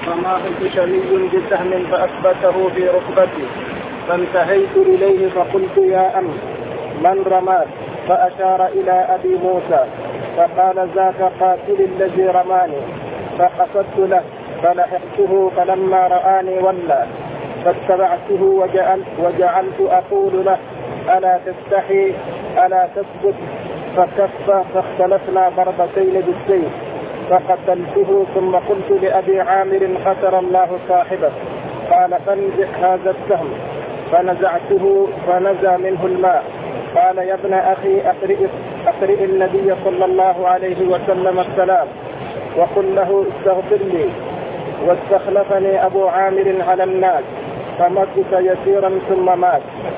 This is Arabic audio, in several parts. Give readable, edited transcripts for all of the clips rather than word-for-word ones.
رماه الخشني بسهم فأثبته في ركبتي، فانتهيت إليه فقلت يا أم من رماك؟ فأشار إلى أبي موسى فقال ذاك قاتل الذي رماني. فقصدت له فلحقته، فلما رآني ولى، فاتبعته وجعلت أقول له ألا تستحي ألا تثبت؟ فكف، فاختلفنا ضربتين بالسيف فقتلته. ثم قلت لأبي عامر قتل الله صاحبك. قال فانزع هذا السهم، فنزعته فنزع منه الماء. قال يا ابن أخي أقرئ النبي صلى الله عليه وسلم السلام وقل له استغفر لي. واستخلفني أبو عامر على الناس فمكث يسيرا ثم مات.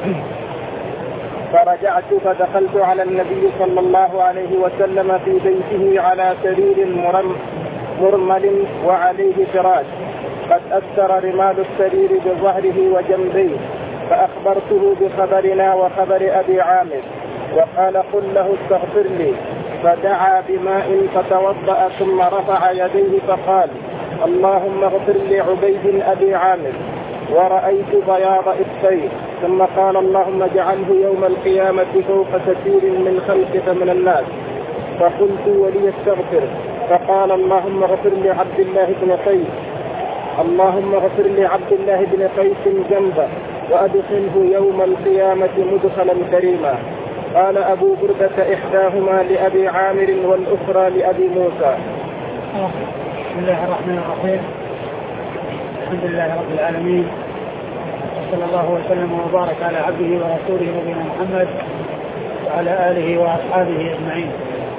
فرجعت فدخلت على النبي صلى الله عليه وسلم في بيته على سرير مرمل وعليه فراش قد أثر رمال السرير بظهره وجنبيه. فأخبرته بخبرنا وخبر أبي عامر وقال قل له استغفر لي. فدعا بماء فتوضأ ثم رفع يديه فقال اللهم اغفر لعبيد أبي عامر. ورأيت بياض إبطيه. ثم قال اللهم اجعله يوم القيامة فوق كثير من خلقك من الناس. فقلت ولي استغفر. فقال اللهم اغفر لعبد الله بن قيس، اللهم اغفر لعبد الله بن قيس ذنبه وأدخله يوم القيامة مدخلا كريما. قال أبو بردة إحداهما لأبي عامر والأخرى لأبي موسى. بسم الله الرحمن الرحيم. الحمد لله رب العالمين، وصلى الله وسلم وبارك على عبده ورسوله نبينا محمد وعلى آله وأصحابه أجمعين.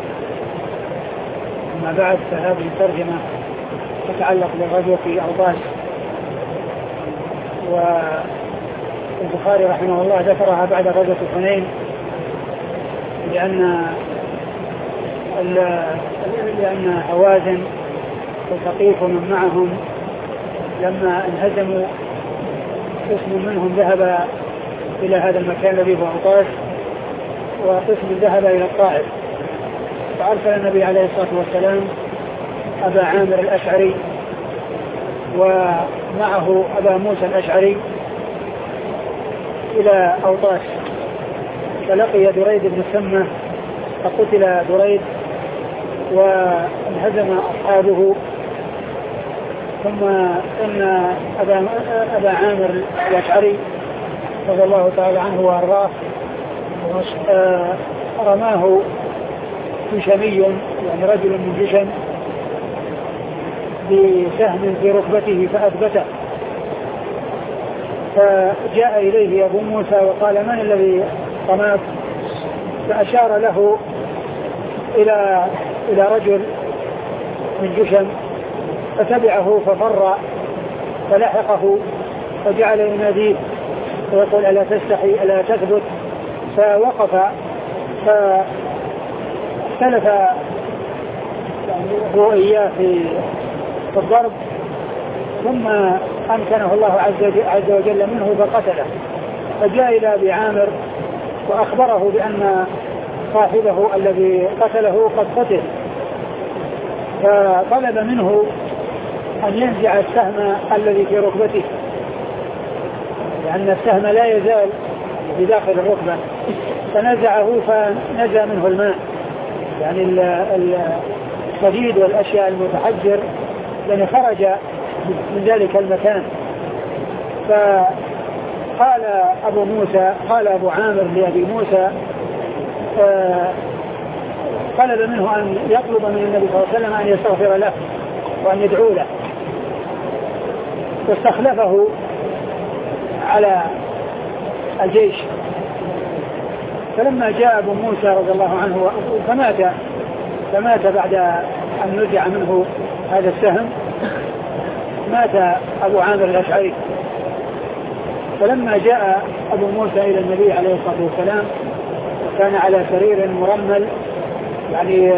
أما بعد، فهذه الترجمة تتعلق بغزوة أوطاس، والبخاري رحمه الله ذكرها بعد غزوة حنين لأن هوازن وثقيف ومن معهم لما انهزموا قسم منهم ذهب إلى هذا المكان الذي هو أوطاس، وقسم ذهب إلى الطائف. فأرسل النبي عليه الصلاة والسلام أبا عامر الأشعري ومعه أبا موسى الأشعري إلى أوطاس، فلقي دريد بن سمة فقتل دريد وانهزم أصحابه. ثم إن أبا عامر الأشعري رضي الله تعالى عنه وأرضاه رماه جشمي، يعني رجل من جشم، بسهم في ركبته فأثبته. فجاء إليه أبو موسى وقال من الذي رماك؟ فأشار له إلى رجل من جشم، فتبعه ففر فلحقه فجعل يناديه ويقول ألا تستحي ألا تثبت؟ فوقف فاختلف هو إياه في الضرب، ثم أمكنه الله عز وجل منه فقتله. فجاء إلى أبي عامر وأخبره بأن صاحبه الذي قتله قد قتل، فطلب منه أن ينزع السهم الذي في ركبته، لأن السهم لا يزال بداخل الركبة، فنزعه فنزع منه الماء، يعني الصديد والأشياء المتحجر يعني خرج من ذلك المكان. فقال أبو موسى، قال أبو عامر لأبي موسى طلب منه أن يطلب من النبي صلى الله عليه وسلم أن يستغفر له وأن يدعو له، واستخلفه على الجيش. فلما جاء أبو موسى رضي الله عنه فمات بعد أن نزع منه هذا السهم، مات أبو عامر الأشعري. فلما جاء أبو موسى إلى النبي عليه الصلاة والسلام وكان على سرير مرمل، يعني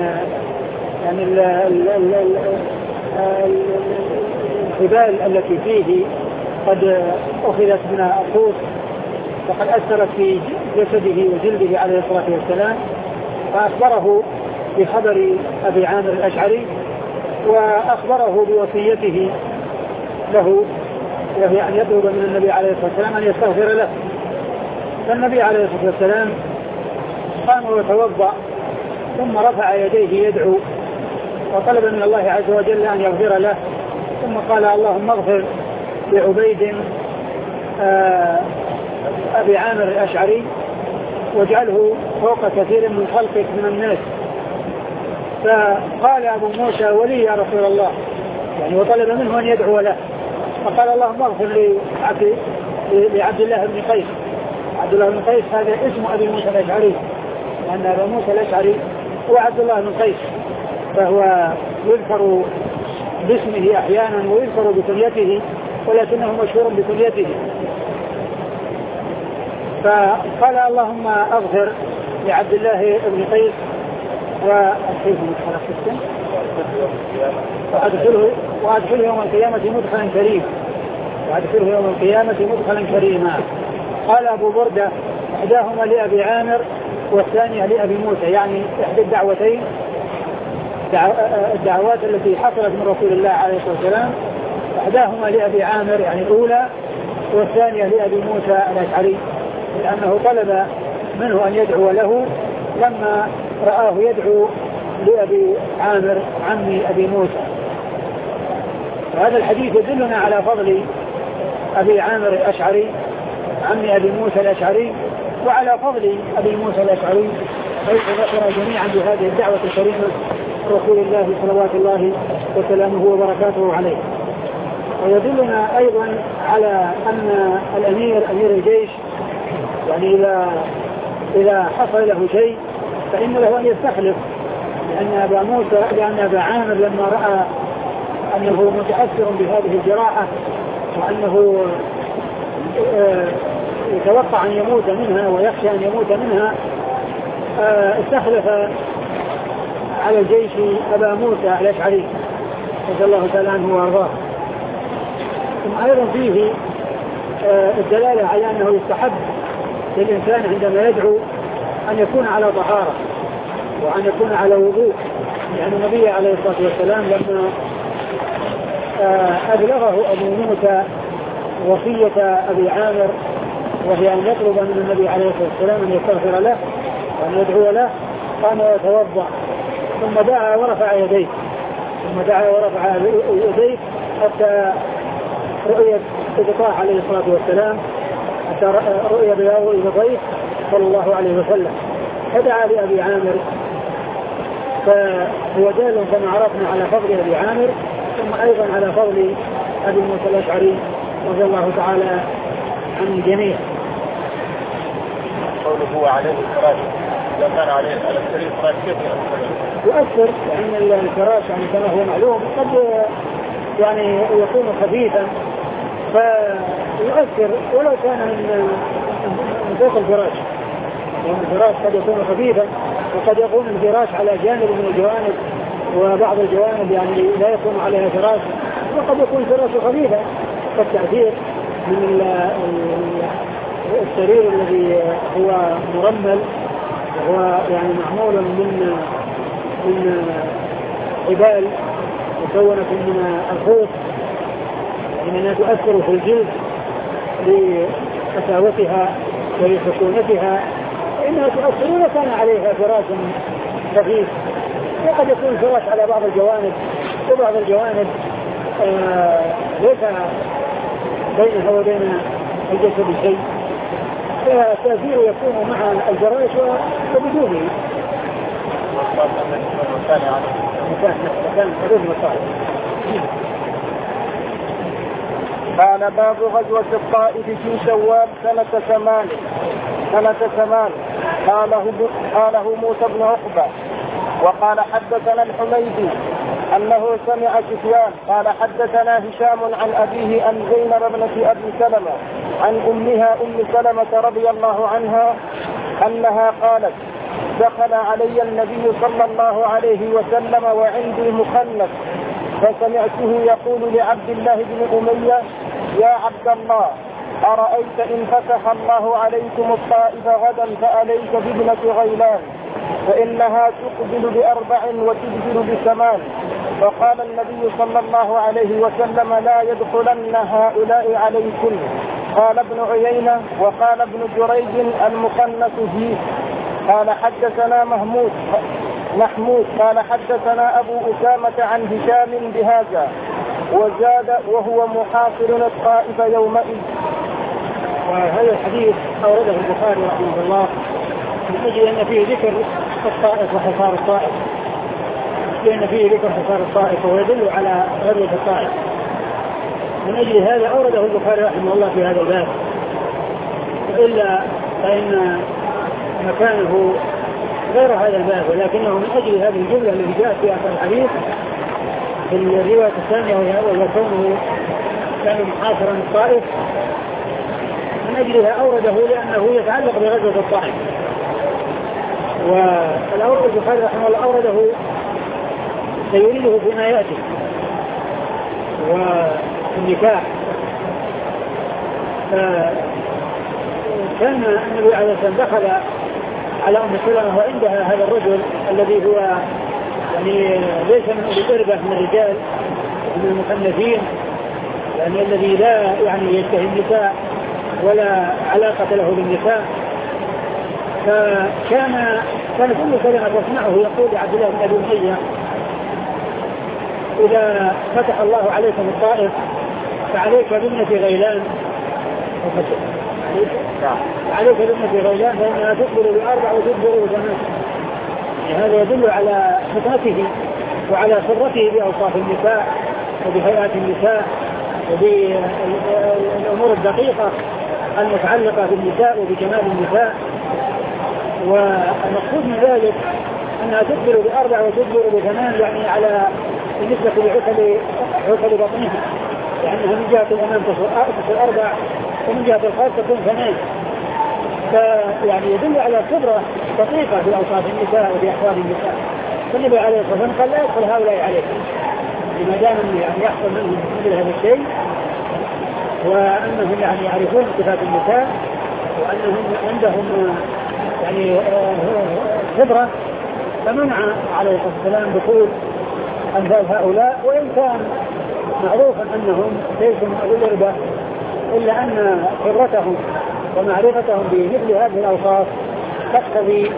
الحبال التي فيه قد أخذت من الطوس وقد أثرت في جسده وجلده عليه الصلاة والسلام، فأخبره بخبر أبي عامر الأشعري وأخبره بوصيته له وهي أن يطلب من النبي عليه الصلاة والسلام أن يستغفر له. فالنبي عليه الصلاة والسلام قام وتوضأ ثم رفع يديه يدعو وطلب من الله عز وجل أن يغفر له، ثم قال اللهم اغفر لعبيد أبي عامر الأشعري واجعله فوق كثير من خلقك من الناس. فقال أبو موسى ولي يا رسول الله، يعني وطلب منه أن يدعو له، فقال اللهم اغفر لعبد الله بن قيس. عبد الله بن قيس هذا اسم أبي موسى الأشعري، لأن أبا موسى الأشعري هو عبد الله بن قيس، فهو يذكر باسمه أحيانا ويذكر بكنيته ولكنه مشهور بكنيته. فقال اللهم اغفر لعبد الله بن قيس وأدخله يوم القيامة مدخلا كريما، وأدخله يوم القيامة مدخلا كريما. قال أبو بردة إحداهما لأبي عامر والثانية لأبي موسى، يعني إحدى الدعوتين الدعوات التي حصلت من رسول الله عليه الصلاة والسلام، إحداهما لأبي عامر يعني الأولى، والثانية لأبي موسى الأشعري، لأنه طلب منه أن يدعو له لما رآه يدعو لأبي عامر عمي أبي موسى. وهذا الحديث يدلنا على فضل أبي عامر الأشعري عمي أبي موسى الأشعري وعلى فضل أبي موسى الأشعري، حيث ذكر جميعا بهذه الدعوة الكريمة رسول الله صلوات الله وسلامه وبركاته عليه. ويدلنا أيضا على أن الأمير أمير الجيش يعني إذا حصل له شيء فإن له أن يستخلف، لأن أبا عامر لما رأى أنه متأثر بهذه الجراحة وأنه يتوقع أن يموت منها ويخشى أن يموت منها، استخلف على الجيش أبا موسى الأشعري رضي الله تعالى عنه وارضاه. ثم أيضا فيه الدلالة على أنه يستحب للإنسان عندما يدعو أن يكون على طهارة وأن يكون على وضوء، لأن النبي عليه الصلاة والسلام لما أبلغه أبو موسى وصية أبي عامر وهي أن يطلب من النبي عليه الصلاة والسلام أن يستغفر له وأن يدعو له، قام ويتوضأ ثم دعا ورفع يديه حتى رؤية صدقاء عليه الصلاة والسلام، حتى رؤية بياض الضيف صلى الله عليه وسلم، فدعا لأبي عامر. فهو دال كما عرفنا على فضل أبي عامر ثم أيضا على فضل أبي موسى الأشعري رضي الله تعالى عن الجميع. قوله عليه الفراش إذا كان عليه الفراش كيف يؤثر؟ لأن الفراش يعني كما هو معلوم قد يعني يكون خفيفا فيؤثر ولو كان من فوق الفراش، لأن الفراش قد يكون خفيفا وقد يكون الفراش على جانب من الجوانب وبعض الجوانب يعني لا يكون عليها فراش، وقد يكون فراش خفيفا. فالتأثير من السرير الذي هو مرمل وهو يعني معمول من حبال مكونة من الخوص إنها تؤثر في الجلد لقساوتها ولسكونتها، إنها تؤثر ولا كان عليها فراش خفيف، وقد يكون فراش على بعض الجوانب وبعض الجوانب ليس بينها وبين الجسد شيء، فالتأثير يكون مع الفراش وبدونه. قال باب غزوة الطائف في شوال سنة 8 قاله موسى بن عقبة. وقال حدثنا الحميدي أنه سمع سفيان قال حدثنا هشام عن أبيه عن زينب ابنة أبي سلمة عن أمها أم سلمة رضي الله عنها أنها قالت دخل علي النبي صلى الله عليه وسلم وعندي مخنث فسمعته يقول لعبد الله بن أمية يا عبد الله أرأيت إن فتح الله عليكم الطائف غدا فأليك بابنة غيلان فإنها تقبل ب4 وتدبر ب8 فقال النبي صلى الله عليه وسلم لا يدخلن هؤلاء عليكم. قال ابن عيينة وقال ابن جريج المقنط فيه. قال حدثنا محمود قال حدثنا أبو أسامة عن هشام بهذا وزاد وهو محاصر الطائف يومئذ. وهذا الحديث أورده البخاري رحمه الله من أجل أن فيه ذكر الطائف وحصار الطائف، لأن فيه ذكر حصار الطائف ويدل على غزوة الطائف. من أجل هذا أورده البخاري رحمه الله في هذا الباب، وإلا فإن مكانه غير هذا الباب، ولكنه من أجل هذه الجملة التي جاءت في آخر الحديث في الرواية الثانية وهو كونه كان محاصرا الطائف، من أجلها أورده لأنه يتعلق بغزوة الطائف. والأورد البخاري رحمه الله أورده سيريده فيما يأتي والنكاح. كان النبي عليه الصلاة والسلام دخل على أم سلمة وعندها هذا الرجل الذي هو يعني ليس من أولي الإربة من الرجال من المكلفين، يعني الذي لا يعني يشتهي النساء ولا علاقة له بالنساء. فكان كل كلمة تسمعه يقول لعبد الله بن أبي أمية إذا فتح الله عليكم الطائف فعليك بابنة غيلان فإنها تقبل بأربع وتدبر بثمان. هذا يدل على فطنته وعلى سرته بأوصاف النساء وبهيئات النساء وبالأمور الدقيقة المتعلقة بالنساء وبجمال النساء. والمقصود من ذلك أنها تدبر بأربع وتدبر بثمان، يعني على بالنسبة لعقل بطنها، لأنها من جهة الأمام تصل أربع ومن جهة الخلف تكون ثمان. فيعني يدل على خبرة دقيقة بأوصاف النساء وبأحوال النساء. فالنبي عليه الصلاة والسلام قال لا يدخل هؤلاء عليكم، لما دام يعني يحصل منهم مثل هذا الشيء، وأنهم يعني يعرفون صفات النساء وأنهم عندهم يعني خبرة، فمنع عليه الصلاة والسلام دخول أمثال هؤلاء، وإن كان معروفا أنهم ليسوا من أولي الإربة، إلا أن خبرتهم ومعرفتهم بمثل هذه الأوصاف تقتضي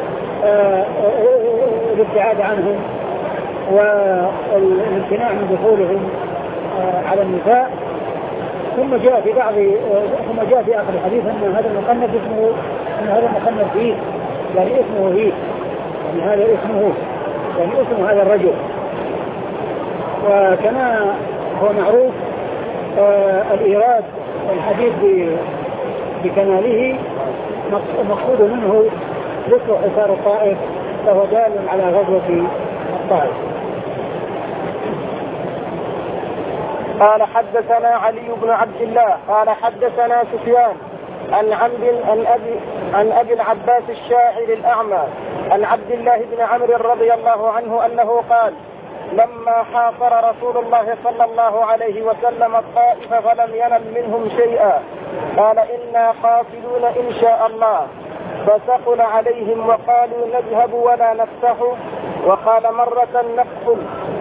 الابتعاد عنهم والامتناع من دخولهم على النساء. ثم جاء في آخر الحديث أن هذا المقنف اسمه فيه، يعني اسمه فيه، يعني هذا اسمه، يعني اسم هذا الرجل. وكما هو معروف الإيراد الحديث بكماله مقصود منه ذكر حصار الطائف، فهو دال على غزوة الطائف. قال حدثنا علي بن عبد الله قال حدثنا سفيان عن أبي العباس الشاعر الأعمى عن عبد الله بن عمرو رضي الله عنه أنه قال لما حاصر رسول الله صلى الله عليه وسلم الطائف فلم ينل منهم شيئا قال إنا قاتلون إن شاء الله، فثقل عليهم وقالوا نذهب ولا نفتح، وقال مرة نقتل،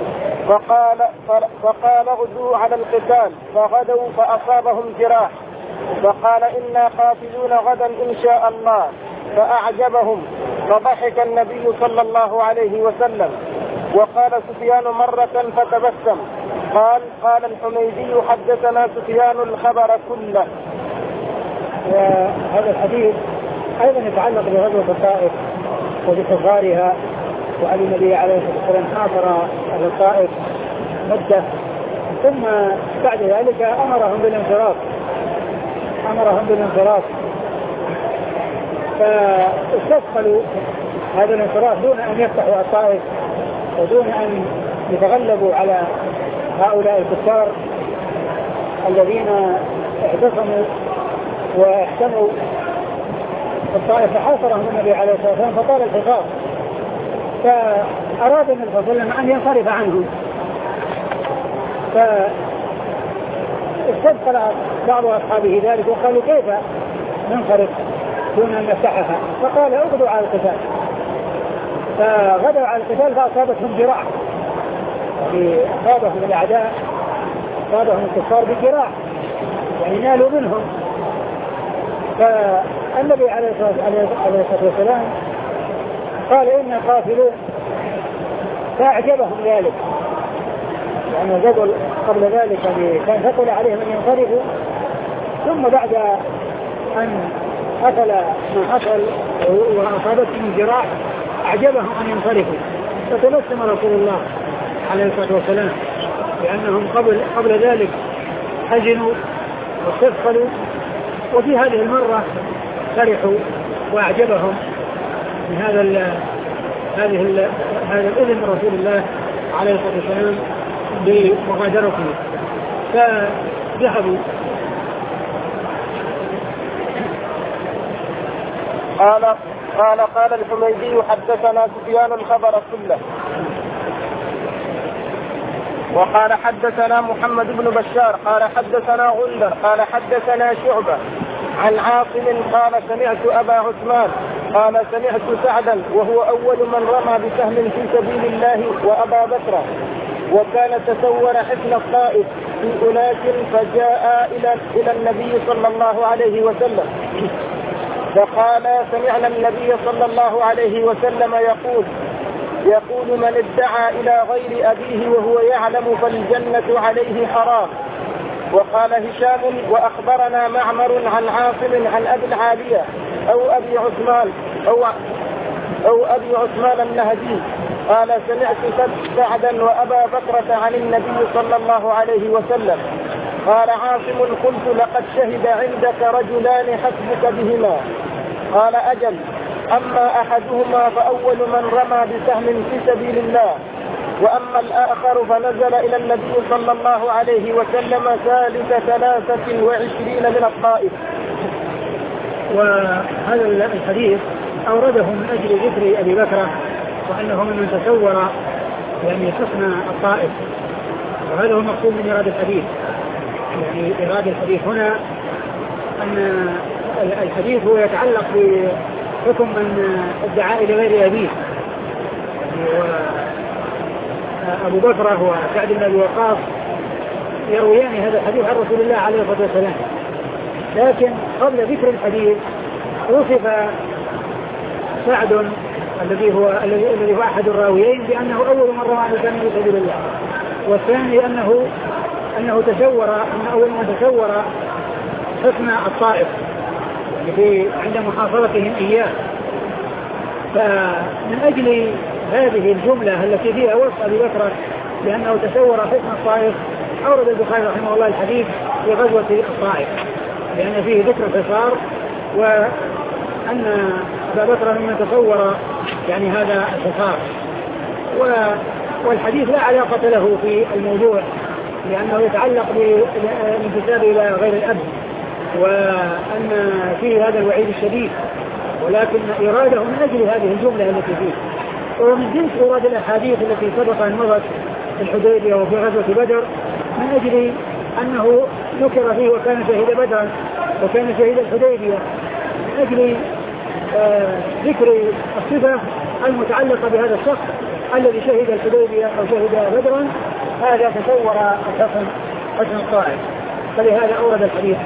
فقال غدوا على القتال، فغدوا فأصابهم جراح، فقال إنا قاتلون غدا إن شاء الله، فأعجبهم، فضحك النبي صلى الله عليه وسلم. وقال سفيان مرة فتبسم. قال الحميدي حدثنا سفيان الخبر كله. وهذا الحديث أيضا يتعلق بغزوة الطائف وبحصارها، وعلى النبي عليه الصلاة والسلام حاصر أهل الطائف مدة، ثم بعد ذلك أمرهم بالانصراف، فاستثقلوا هذا الانصراف دون أن يفتحوا الطائف ودون أن يتغلبوا على هؤلاء الكفار الذين اعتصموا واحتموا الطائف، فحاصرهم النبي عليه الصلاة والسلام فطال الحصار، فأراد النبي صلى الله عليه وسلم أن ينصرف عنهم، فاستثقل بعض أصحابه ذلك وقالوا كيف ننصرف دون أن نفتحها؟ فقال اغدوا على القتال، فغدوا على القتال فأصابتهم جراح، أصابهم الأعداء أصابهم الكفار بجراح يعني نالوا منهم. فالنبي عليه الصلاة والسلام قال إن قاتلون فأعجبهم ذلك يعني قبل ذلك كان ثقل عليهم أن ينصرفوا ثم بعد أن حصل ما حصل وأصابتهم الجراح أعجبهم أن ينصرفوا فتبسم رسول الله عليه الصلاة والسلام لأنهم قبل ذلك حزنوا واستثقلوا وفي هذه المرة فرحوا وأعجبهم من هذا الإذن من رسول الله عليه الصلاة والسلام بمغادرته فذهبوا. قال الحميدي حدثنا سفيان الخبر كله وقال حدثنا محمد بن بشار قال حدثنا غندر قال حدثنا شعبة عن عاصم قال سمعت أبا عثمان قال سمعت سعدا وهو أول من رمى بسهم في سبيل الله وأبا بكر وكان تسور حصن الطائف في أناس فجاء إلى النبي صلى الله عليه وسلم فقال سمعنا النبي صلى الله عليه وسلم يقول من ادعى إلى غير أبيه وهو يعلم فالجنة عليه حرام. وقال هشام وأخبرنا معمر عن عاصم عن أبي العالية أو أبي عثمان النهدي قال سمعت سعدا وأبا بكرة عن النبي صلى الله عليه وسلم قال عاصم قلت لقد شهد عندك رجلان حسبك بهما قال أجل أما أحدهما فأول من رمى بسهم في سبيل الله وأما الآخر فنزل إلى النبي صلى الله عليه وسلم ثالث 23 من الطائف. وهذا الحديث أورده من أجل ذكر أبي بكر وأنه من تسور يعني حصن الطائف وهذا هو المقصود من إرادة الحديث. يعني إرادة الحديث هنا أن الحديث هو يتعلق بحكم من ادعى إلى غير أبيه أبو بكر وسعد بن أبي وقاص يرويان هذا الحديث عن رسول الله عليه الصلاة والسلام. لكن قبل ذكر الحديث وصف سعد الذي هو أحد الراويين بأنه أول من رمى بسهم في سبيل الله والثاني أنه تسور أن أول من تسور حصن الطائف عند محافظتهم إياه. فمن أجل هذه الجملة التي فيها وصف أبي بكر لأنه تسور حصن الطائف أورد البخاري رحمه الله الحديث في غزوة الطائف لأن فيه ذكر الحصار وأن أبا بكر ممن تصور يعني هذا الحصار والحديث لا علاقة له في الموضوع لأنه يتعلق بالانتساب إلى غير الأب وأن فيه هذا الوعيد الشديد ولكن إراده من أجل هذه الجملة التي فيه ومن جنس إرادة الأحاديث التي سبق أن مضت في الحديبية وفي غزوة بدر من أجل أنه ذكر فيه وكان شهيد بدرا وكان شهيد الحديبية من أجل ذكر الصفة المتعلقة بهذا الشخص الذي شهد الحديبية أو شهد بدرا هذا تصور حسن الطائف فلهذا أورد الحديث.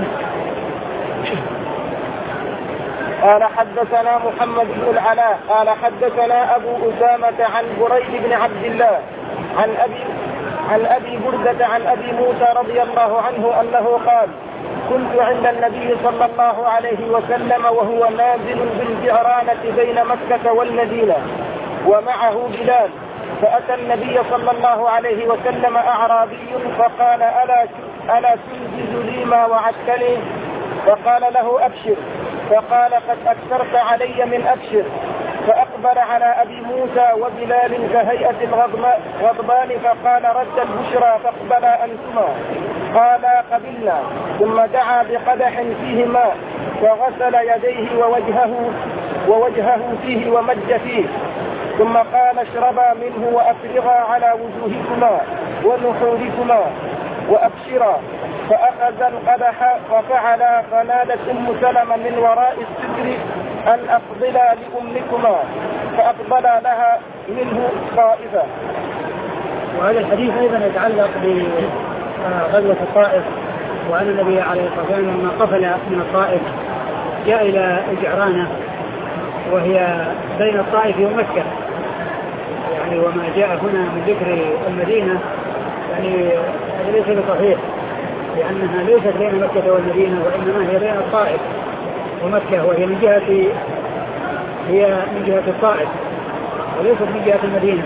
قال حدثنا محمد بن العلاء قال حدثنا أبو أسامة عن بريد بن عبد الله عن أبي بردة عن أبي موسى رضي الله عنه أنه قال كنت عند النبي صلى الله عليه وسلم وهو نازل بالجعرانة بين مكة والمدينة ومعه بلال فأتى النبي صلى الله عليه وسلم أعرابي فقال ألا تنجز لي ما وعدتني فقال له أبشر فقال قد أكثرت علي من أبشر فأقبل على أبي موسى وبلال كهيئة الغضبان فقال رد البشرى فاقبلا أنتما قالا قبلنا ثم دعا بقدح فيه ماء فغسل يديه ووجهه فيه ومج فيه ثم قال اشربا منه وأفرغا على وجوهكما ونحوركما وأبشرا فأخذ القدح وفعلا فنادت أم سلمة من وراء الستر أن أفضلا لأمكما فأقبلا لها منه طائفة وهذا الحديث أيضا يتعلق بغزوة الطائف، وأن النبي عليه الصلاة والسلام لما قفل من الطائف جاء إلى الجعرانة وهي بين الطائف ومكة، يعني وما جاء هنا من ذكر المدينة يعني هذا ليس بصحيح، لأنها ليست بين مكة والمدينة، وإنما هي بين الطائف ومكة، وهي من جهة الطائف وليست من جهة المدينة.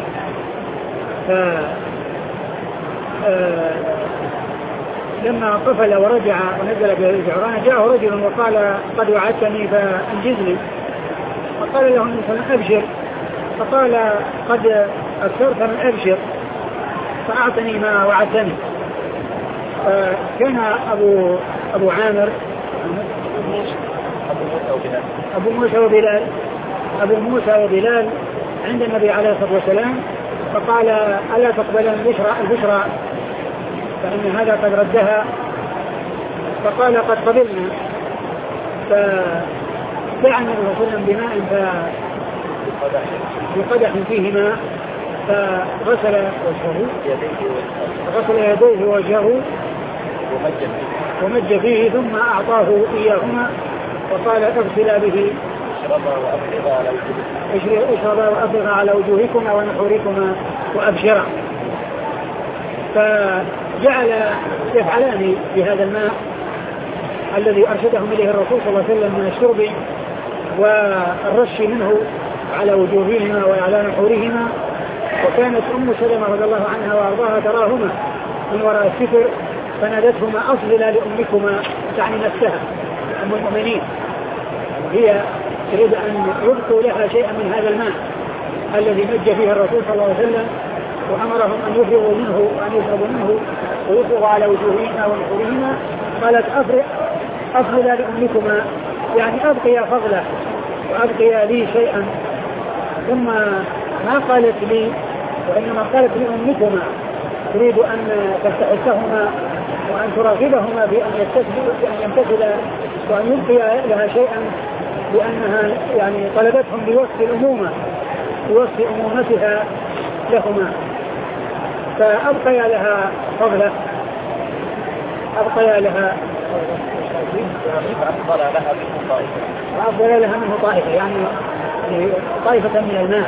لما قفل ورجع ونزل بالجعرانة جاءه رجل وقال قد وعدتني فأنجزني، فقال له النبي أبشر، فقال قد أكثرت من أبشر فأعطني ما وعدتني. كان أبو عامر أبو موسى وبلال عند النبي عليه الصلاة والسلام، فقال ألا تقبلن البشرى فإن هذا قد ردها، فقال قد قبلنا. فدعا النبي صلى الله عليه وسلم بماء بقدح فيه ماء، فغسل يديه ووجهه ومج فيه، ثم أعطاه إياهما وقال اغسلا به اشربا وأفرغا على وجوهكما ونحوركما وأبشرا. فجعل يفعلان بهذا الماء الذي أرشدهم إليه الرسول صلى الله عليه وسلم من الشرب والرش منه على وجوههما وعلى نحورهما. وكانت أم سلمة رضي الله عنها وأرضاها تراهما من وراء الستر فنادتهما أفضلا لأمكما، تعني نفسها أم المؤمنين، هي تريد أن يبقوا لها شيئا من هذا الماء الذي مج فيه الرسول صلى الله عليه وسلم، وأمرهم أن يفرغوا منه وأن يشربوا منه ويفرغوا على وجوههما ونحورهما. قالت أفضلا لأمكما، يعني أبقي فضله وأبقي لي شيئا. ثم ما قالت لي وإنما قالت لأمكما، تريد أن تستحثهما وأن تراغبهما بأن يمتثل وأن يبقي لها شيئا، لأنها يعني طلبتهم بوصف الأمومة بوصف أمومتها لهما، فأبقي لها فضله، أبقي لها وأفضل لها منه طائفة، يعني طائفة من الماء.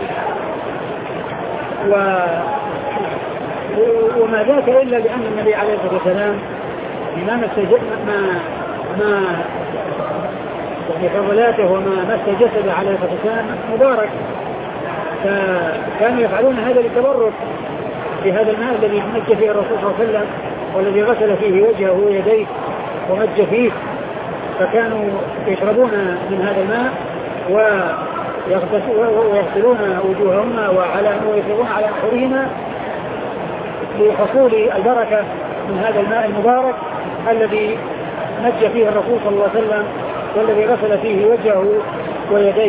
وما ذاك إلا لأن النبي عليه الصلاة والسلام ما يعني فضلاته وما مس جسده عليه الصلاة والسلام مبارك، فكانوا يفعلون هذا للتبرك بهذا الماء الذي مج فيه الرسول صلى الله عليه وسلم والذي غسل فيه وجهه ويديه ومج فيه، فكانوا يشربون من هذا الماء ويغسلون وجوههما ويفرغون على نحورهما لحصول البركة من هذا الماء المبارك الذي مج فيه الرسول صلى الله عليه وسلم والذي غسل فيه وجهه ويديه.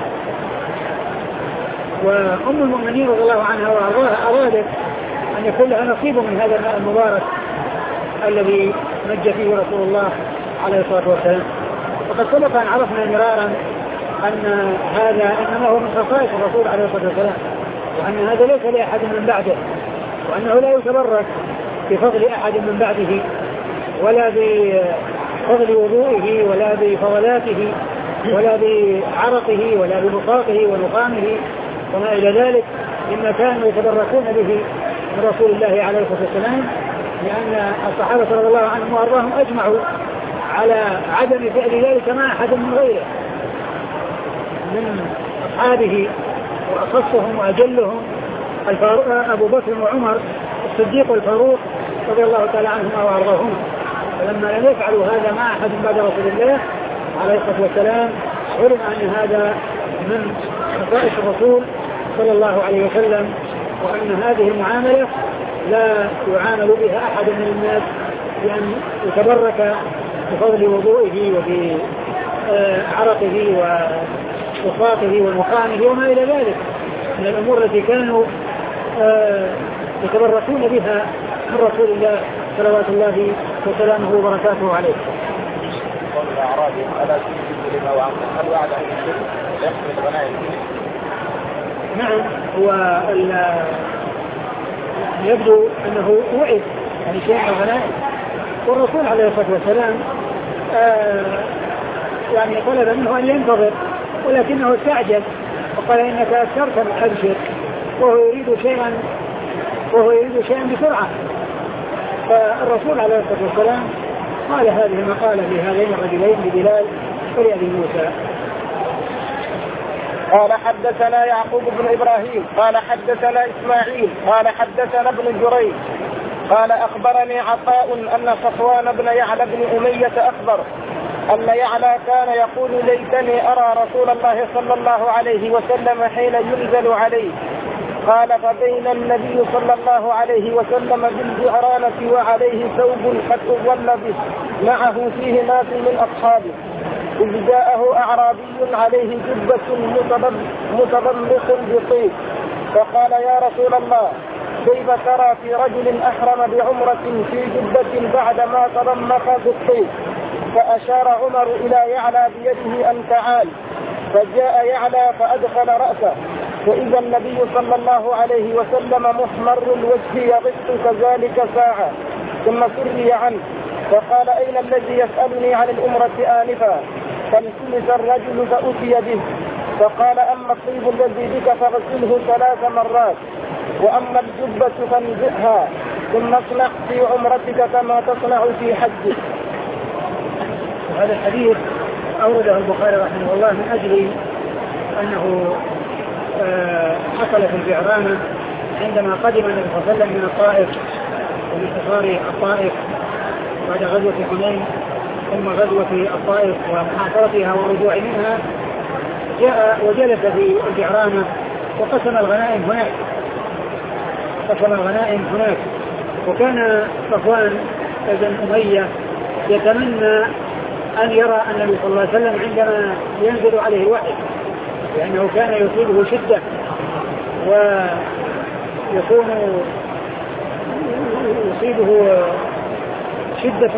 وأم المؤمنين رضي الله عنها وأرضاها أرادت أن يكون لها نصيب من هذا الماء المبارك الذي مج فيه رسول الله عليه الصلاة والسلام. وقد سبق أن عرفنا مرارا أن هذا إنما هو من خصائص الرسول عليه الصلاة والسلام، وأن هذا ليس لأحد من بعده، وأنه لا يتبرك بفضل أحد من بعده ولا بفضل وضوئه ولا بفضلاته ولا بعرقه ولا ببطاقه ونقامه وما إلى ذلك، إما كانوا يتبركون به من رسول الله عليه الصلاة والسلام، لأن الصحابة رضي الله عنهم وأرضاهم أجمعوا على عدم فعل ذلك مع أحد من غيره من أصحابه، وأخصهم وأجلهم أبو بكر وعمر الصديق والفاروق رضي الله تعالى عنهما وأرضاهما. فلما لم يفعلوا هذا مع أحد بعد رسول الله عليه الصلاة والسلام علم أن هذا من خصائص الرسول صلى الله عليه وسلم، وأن هذه المعاملة لا يعامل بها أحد من الناس بأن يتبرك بفضل وضوئه وبعرقه وصفاته ومقامه وما إلى ذلك من الأمور التي كانوا يتبركون بها من رسول الله صلوات الله وسلامه وبركاته عليه. قول الأعرابي ألا تجد لما وعمل هل وعد أن يشرك ويقصد الغنائم؟ نعم، هو يبدو أنه وعد يعني شيء من الغنائم، والرسول عليه الصلاة والسلام يعني طلب منه أن ينتظر، ولكنه استعجل وقال إنك أكثرت من أبشر، وهو يريد شيئا بسرعة. فالرسول عليه الصلاة والسلام قال هذه المقالة لهذين الرجلين لبلال ولأبي موسى. قال حدثنا يعقوب بن إبراهيم قال حدثنا إسماعيل قال حدثنا ابن جريج قال أخبرني عطاء أن صفوان بن يعلى بن أمية أخبر أن يعلى كان يقول ليتني أرى رسول الله صلى الله عليه وسلم حين ينزل عليه. قال فبين النبي صلى الله عليه وسلم بالجعرانة وعليه ثوب قد أظل به معه فيه ناس من أصحابه، إذ جاءه أعرابي عليه جبة متضمخ بطيب فقال يا رسول الله كيف ترى في رجل أحرم بعمرة في جبة بعدما تضمخ بالطيب؟ فأشار عمر إلى يعلى بيده أن تعال، فجاء يعلى فأدخل رأسه فإذا النبي صلى الله عليه وسلم محمر الوجه يغط كذلك ساعة، ثم سري عنه فقال أين الذي يسألني عن الأمرة آنفا؟ فالتمس الرجل فأتي به فقال أما الطيب الذي بك فاغسله 3 مرات، وأما الجبة فانزعها ثم اصنع في عمرتك كما تصنع في حجك. هذا الحديث أورده البخاري رحمه الله من أجل أنه حصل في الجعرانة عندما قدم النبي صلى الله عليه وسلم من الطائف ومن انتصار الطائف بعد غزوة حنين ثم غزوة الطائف ومحاصرتها والرجوع منها، جاء وجلس في الجعرانة وقسم الغنائم هناك. وكان صفوان بن أمية يتمنى أن يرى النبي صلى الله عليه وسلم عندما ينزل عليه الوحي، لأنه كان يصيبه شدة يصيبه شدة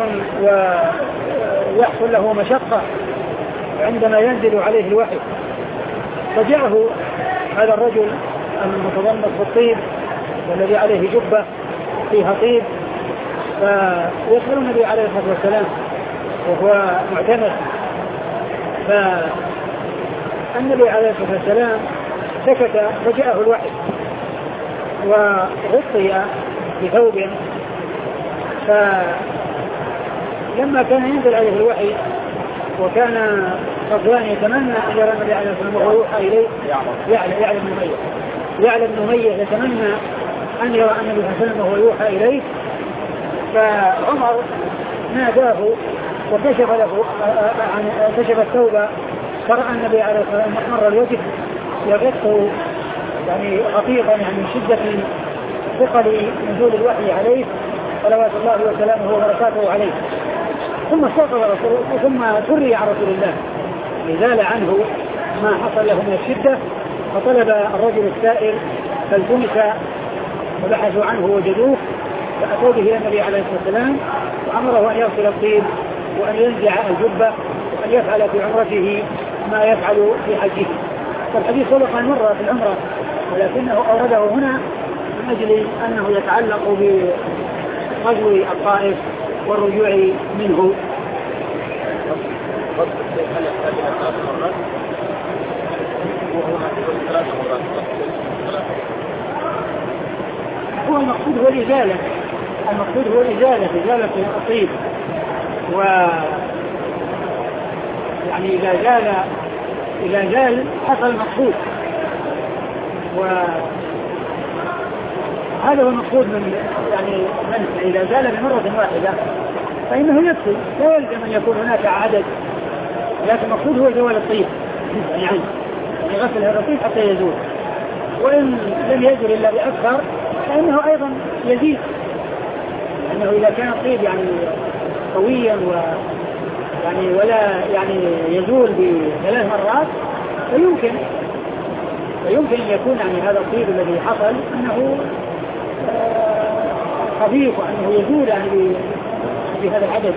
ويحصل له مشقة عندما ينزل عليه الوحي. فجاءه هذا الرجل المتضمن بالطيب والذي عليه جبة فيها طيب، فيسأل النبي عليه الصلاة والسلام وهو معتمد. فالنبي عليه الصلاة والسلام سكت فجاءه الوحي وغطي بثوب، فلما كان ينزل عليه الوحي وكان صفوان يتمنى أن يرى النبي عليه الصلاة والسلام وهو يوحى إليه، يعلى بن أمية يتمنى أن يرى النبي صلى الله عليه وسلم وهو يوحى إليه، فعمر ناداه وكشف له كشف الثوب فرأى النبي عليه الصلاة والسلام محمر الوجه يغطه يعني غطيطا من شدة ثقل نزول الوحي عليه صلوات الله وسلامه وبركاته عليه. ثم استيقظ رسول ثم سري عن رسول الله لزال عنه ما حصل له من الشدة، فطلب الرجل السائل فالتمس وبحثوا عنه وجدوه فأتوا به النبي عليه الصلاة والسلام وأمره أن يغسل الطيب وأن ينزع الجبة وأن يفعل في عمرته ما يفعل في حجه. فالحديث سبق أن مر في العمرة ولكنه أورده هنا من أجل أنه يتعلق بغزو الطائف والرجوع منه. هو المقصود هو الإزالة، إزالة الطيب، و يعني إذا زال حصل المقصود، وهذا هو المقصود من يعني إذا زال بمرة واحدة فإنه يكفي لا يلزم أن يكون هناك عدد، لكن المقصود هو زوال الطيب يعني غسل هذا الطيب حتى يزول، وإن لم يزل إلا بأكثر فإنه أيضا يزيد، لأنه إذا كان الطيب يعني قويا يعني ولا يعني يزول ب3 مرات فيمكن أن يكون يعني هذا الطيب الذي حصل أنه خفيف وأنه يزول يعني بهذا العدد.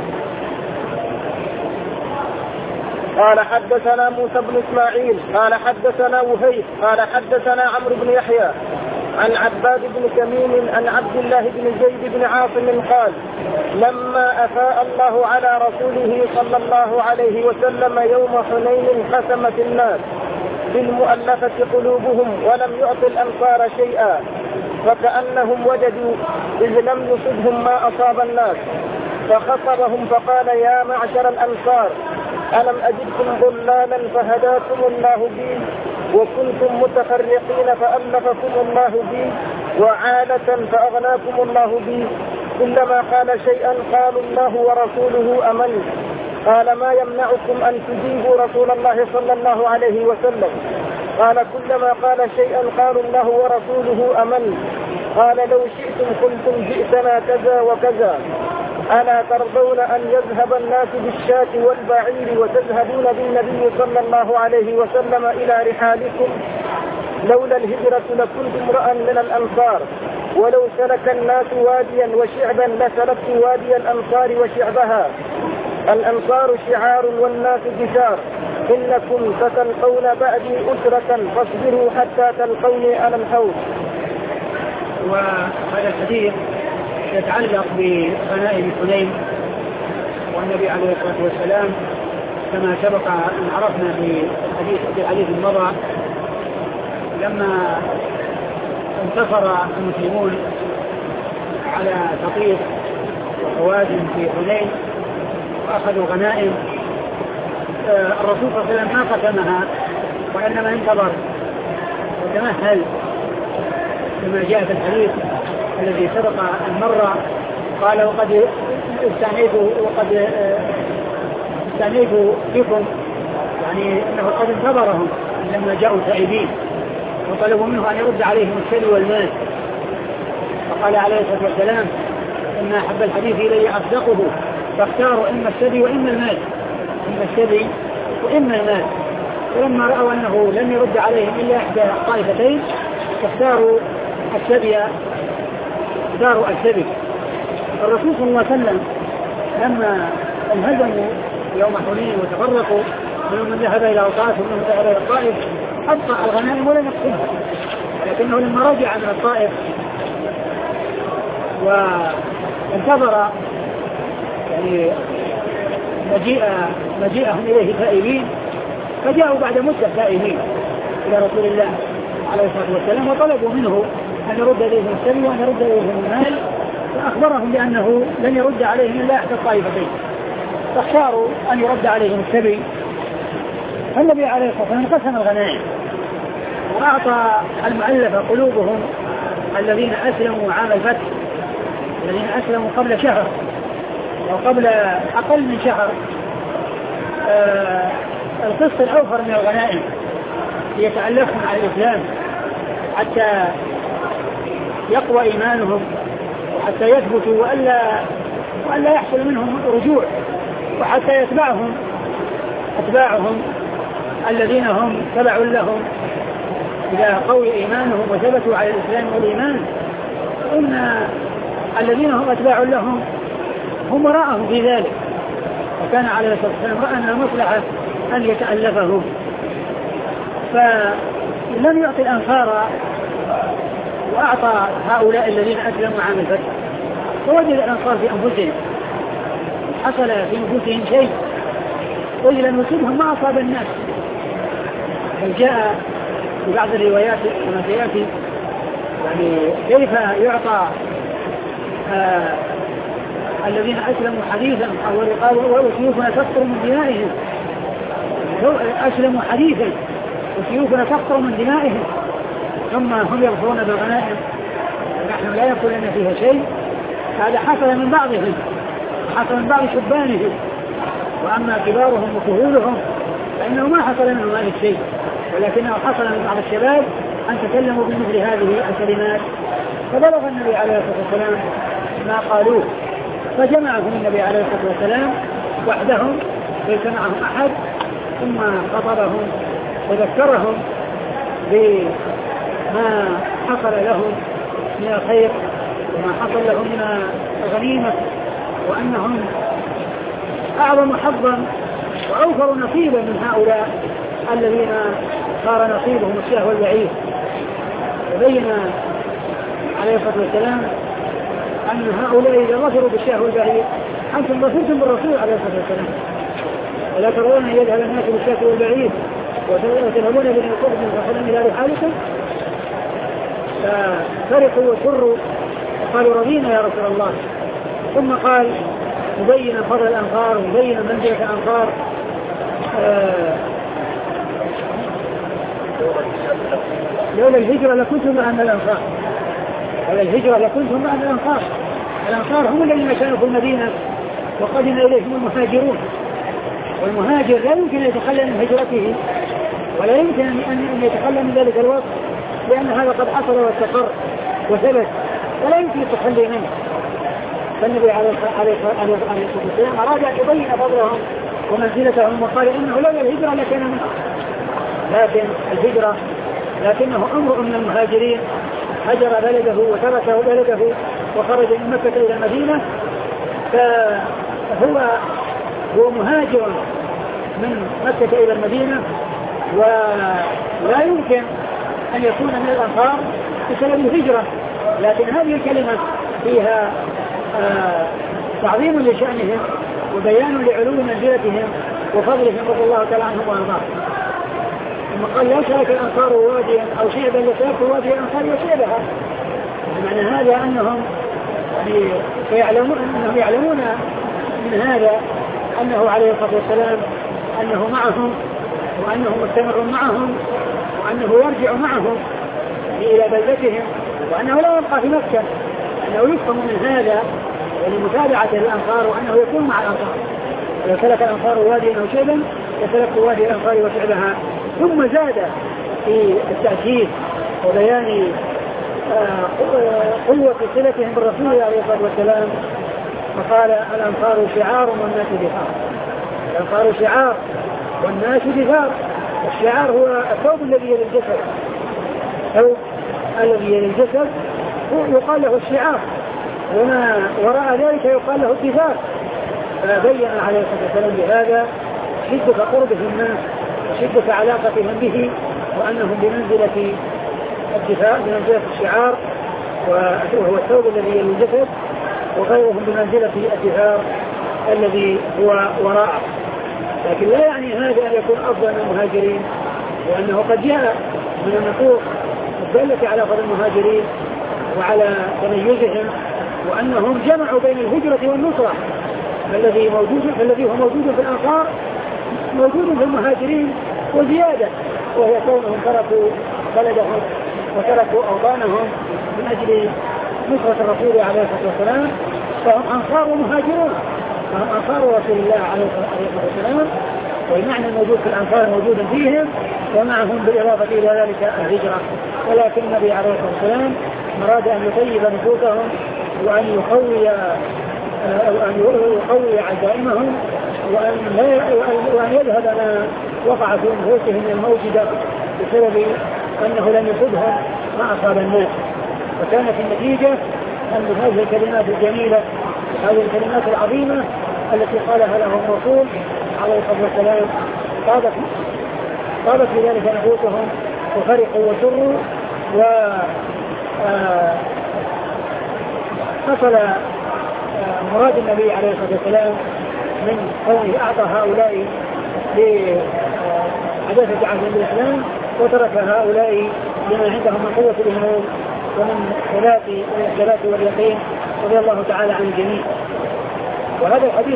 قال حدثنا موسى بن إسماعيل قال حدثنا وهيب قال حدثنا عمرو بن يحيى عن عباد بن تميم عن عبد الله بن زيد بن عاصم قال لما أفاء الله على رسوله صلى الله عليه وسلم يوم حنين قسمت الناس بالمؤلفة قلوبهم ولم يعط الأنصار شيئا فكأنهم وجدوا إذ لم يصبهم ما أصاب الناس فخطبهم فقال يا معشر الأنصار ألم أجدكم ضلالا فهداكم الله بي وكنتم متفرقين فألفكم الله بي وعالة فأغناكم الله بي كلما قال شيئا قالوا الله ورسوله أمن قال ما يمنعكم أن تجيبوا رسول الله صلى الله عليه وسلم قال كلما قال شيئا قالوا الله ورسوله أمن قال لو شئتم قلتم جئتنا كذا وكذا ألا ترضون أن يذهب الناس بالشاة والبعير وتذهبون بالنبي صلى الله عليه وسلم إلى رحالكم لولا الهجرة لكنت امرأ من الأنصار ولو سلك الناس واديا وشعبا لسلكت وادي الأنصار وشعبها الأنصار شعار والناس جسار إنكم ستلقون بعدي أسرة فاصبروا حتى تلقوني على الحوض. وهذا الحديث يتعلق بغنائم حنين والنبي عليه الصلاة والسلام كما سبق أن عرفنا في الحديث المضى لما انتصر المسلمون على ثقيف وحوازن في حنين وأخذوا غنائم الرسول صلى الله عليه وسلم ما قسمها وإنما انتظر وتمهل كما جاء في الحديث الذي سبق أن مر قال وقد استعنيت بكم يعني أنه قد انتظرهم لما جاءوا تائبين وطلبوا منه أن يرد عليهم السلي والمال فقال عليه الصلاة والسلام إن أحب الحديث إلي أصدقه فاختاروا إما السلي وإما المال إما السلي وإما المال ولما رأوا أنه لم يرد عليهم إلا إحدى الطائفتين فاختاروا السبي الرسول صلى الله عليه وسلم لما انهزموا يوم حنين وتفرقوا منهم من ذهب إلى الطائف ومنهم من ذهب إلى الطائف أبقى الغنائم ولم يقسمها لكنه لما رجع من الطائف وانتظر يعني مجيئهم إليه تائبين فجاءوا بعد مدة تائبين إلى رسول الله عليه الصلاة والسلام وطلبوا منه أن يرد إليهم السبي وأن يرد إليهم المال فأخبرهم بأنه لن يرد عليهم إلا إحدى الطائفتين فاختاروا أن يرد عليهم السبي فالنبي عليه الصلاة والسلام قسم الغنائم وأعطى المؤلفة قلوبهم الذين أسلموا عام الفتح الذين أسلموا قبل شهر أو قبل أقل من شهر القسط الأوفر من الغنائم ليتألفهم على الإسلام حتى يقوى إيمانهم وحتى يثبتوا وألا يحصل منهم رجوع وحتى يتبعهم أتباعهم الذين هم تبع لهم إذا قوي إيمانهم وثبتوا على الإسلام والإيمان إن الذين هم أتباع لهم هم وراءهم في ذلك وكان عليه الصلاة والسلام رأى أن المصلحة أن يتألفهم فلم يعطي الأنصار وأعطى هؤلاء الذين أسلموا عام الفتح فوجد الأنصار في أنفسهم حصل في نفوسهم شيء وإذا لم يصيبهم ما أصاب الناس بل جاء في بعض الروايات كما سيأتي يعني كيف يعطى الذين أسلموا حديثا وسيوفنا تقطر من دمائهم أسلموا حديثا وسيوفنا تقطر من دمائهم ثم هم يغفرون بالغنائم نحن لا يقول أن فيها شيء هذا حصل من بعضهم حصل من بعض شبانهم وأما كبارهم وكهولهم فإنه ما حصل منهم هذا الشيء ولكنه حصل من بعض الشباب أن تكلموا بمثل هذه الكلمات فبلغ النبي عليه الصلاة والسلام ما قالوه فجمعهم النبي عليه الصلاة والسلام وحدهم ليس معهم أحد ثم خطبهم وذكرهم بما حصل لهم من الخير وما حصل لهم من الغنيمة وأنهم أعظم حظا وأوفر نصيبا من هؤلاء الذين صار نصيبهم الشهوة والبعير وبين عليه الصلاة والسلام أن هؤلاء إذا ظفروا بالشاه والبعير أنتم ظفرتم بالرسول عليه الصلاة والسلام، ولا ترون أن يذهب الناس بالشاه والبعير وتذهبون بهم القرب فخلهم إلى رحالكم. ففرحوا وسروا وقالوا رضينا يا رسول الله. ثم قال مبينا فضل الأنصار ومبينا منزلة الأنصار لولا الهجرة لكنتم مع الأنصار، لولا الهجرة لكنتم مع الأنصار. الأنصار هم الذين كانوا في المدينة وقدم إليهم المهاجرون، والمهاجر لا يمكن أن يتخلى من هجرته ولا يمكن أن يتخلى من ذلك الوقت، لأن هذا قد حصل واستقر وثبت ولا يمكن التخلي منه. فالنبي عليه الصلاة والسلام أراد أن يبين فضلهم ومنزلتهم وقال إنه لولا الهجرة لكان منه، لكن الهجرة لكنه أمر من المهاجرين هجر بلده وترك بلده وخرج من مكة إلى المدينة، فهو مهاجر من مكة إلى المدينة، ولا يمكن أن يكون من الأنصار بسبب الهجرة. لكن هذه الكلمة فيها تعظيم لشأنهم وبيان لعلو منزلتهم وفضلهم رضي الله تعالى عنهم وأرضاهم. ثم قال لا شارك الأنصار واديا أو شعبا لشارك وادي الأنصار وشعبها. معنى هذا أنهم يعلمون من هذا أنه عليه الصلاة والسلام أنه معهم وأنه مستمر معهم وأنه يرجع معهم إلى بلدتهم وأنه لا يبقى في مكة، أنه يفهم من هذا ولمتابعة الأنصار وأنه يكون مع الأنصار. لو سلك الأنصار واديا أو شعبا لسلكت وادي الأنصار وشعبها. ثم زاد في التأكيد وبيان قوة صلتهم بالرسول عليه الصلاة والسلام، فقال الأنصار شعار والناس دثار. الأنصار شعار والناس دثار. الشعار هو الثوب الذي يلي الجسد، الثوب الذي يلي الجسد يقال له الشعار، وما وراء ذلك يقال له الدثار. فبين عليه الصلاة والسلام بهذا شدة قربهم منه وشدة علاقتهم به، وأنهم بمنزلة الدفاع بمنزلة الشعار وهو الثوب الذي يلي الجسد، وغيرهم بمنزلة الدفاع الذي هو وراءه. لكن لا يعني هذا أن يكون أفضل من المهاجرين، وأنه قد جاء من النصوص الدالة على فضل المهاجرين وعلى تميزهم، وأنهم جمعوا بين الهجرة والنصرة، فالذي هو موجود في الأنصار موجود في المهاجرين وزيادة، وهي كونهم تركوا بلدهم وتركوا أوطانهم من أجل نصرة الرسول عليه الصلاة والسلام، فهم أنصار ومهاجرون، فهم أنصار رسول الله عليه الصلاة والسلام، والمعنى الموجود في الأنصار موجود فيهم ومعهم بالإضافة إلى ذلك الهجرة. ولكن النبي عليه الصلاة والسلام أراد أن يطيب نفوسهم وأن يقوي عزائمهم وأن يذهب ما وقع في نفوسهم الموجودة بسبب أنه لم يصبهم ما أصاب الناس. وكانت النتيجة أن هذه الكلمات الجميلة هذه الكلمات العظيمة التي قالها لهم الرسول عليه الصلاة والسلام طابت بذلك نفوسهم وفرحوا وسروا، حصل مراد النبي عليه الصلاة والسلام من كونه أعطى هؤلاء لحداثة عهد الإسلام وترك هؤلاء لما عندهم من قوة الإيمان ومن الثبات واليقين رضي الله تعالى عن الجميع. وهذا الحديث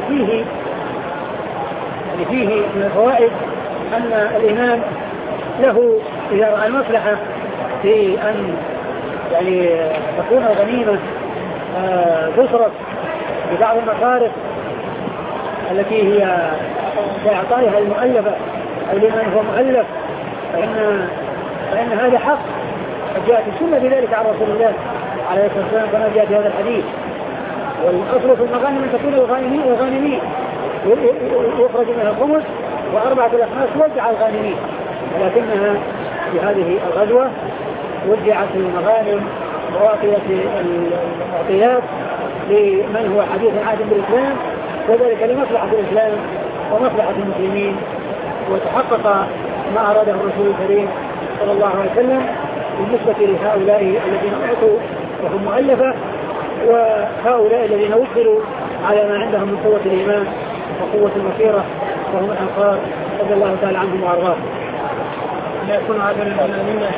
فيه من الفوائد أن الإمام له إذا رأى المصلحة في أن تكون الغنيمة تصرف ببعض المصارف التي هي بإعطائها المؤلفة أو لمن هو مؤلف، فإن هذا حق. جاءت السنة بذلك عن رسول الله عليه الصلاة والسلام كما جاء في هذا الحديث. والأصل في المغانم أن تكون الغانمين يخرج منها الخمس وأربعة الأخماس توزع الغانمين، ولكنها في هذه الغزوة وزعت المغانم وأعطيت المعطيات لمن هو حديث عهد بالإسلام، وذلك لمصلحة الإسلام ومصلحة المسلمين، وتحقق ما أراده الرسول الكريم صلى الله عليه وسلم بالنسبة لهؤلاء الذين أعطوا وهم مؤلفة، وهؤلاء الذين وكلوا على ما عندهم من قوة الإيمان وقوة المسيرة وهم الأنصار رضي الله تعالى عنهم وأرضاهم. لا يكون هذا منا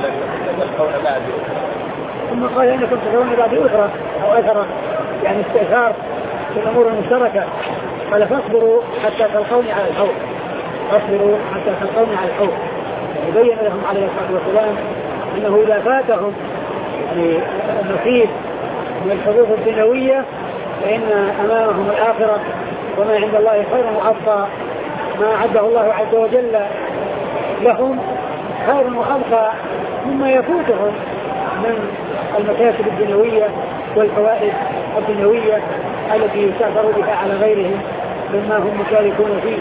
ثم قال إنكم تدعون بعد أسرة أو أثرة، يعني استئثار في الأمور المشتركة. قال فاصبروا حتى تلقوني على الحوض، فاصبروا حتى تلقوني على الحوض. يبين لهم عليه الصلاة والسلام أنه إذا فاتهم يعني النصيب من الحظوظ الدنيوية فإن أمامهم الآخرة، وما عند الله خير وأبقى، ما أعده الله عز وجل لهم خير وأبقى مما يفوتهم من المكاسب الدنيوية والفوائد الدنيوية التي يستأثر بها على غيرهم مما هم مشاركون فيه.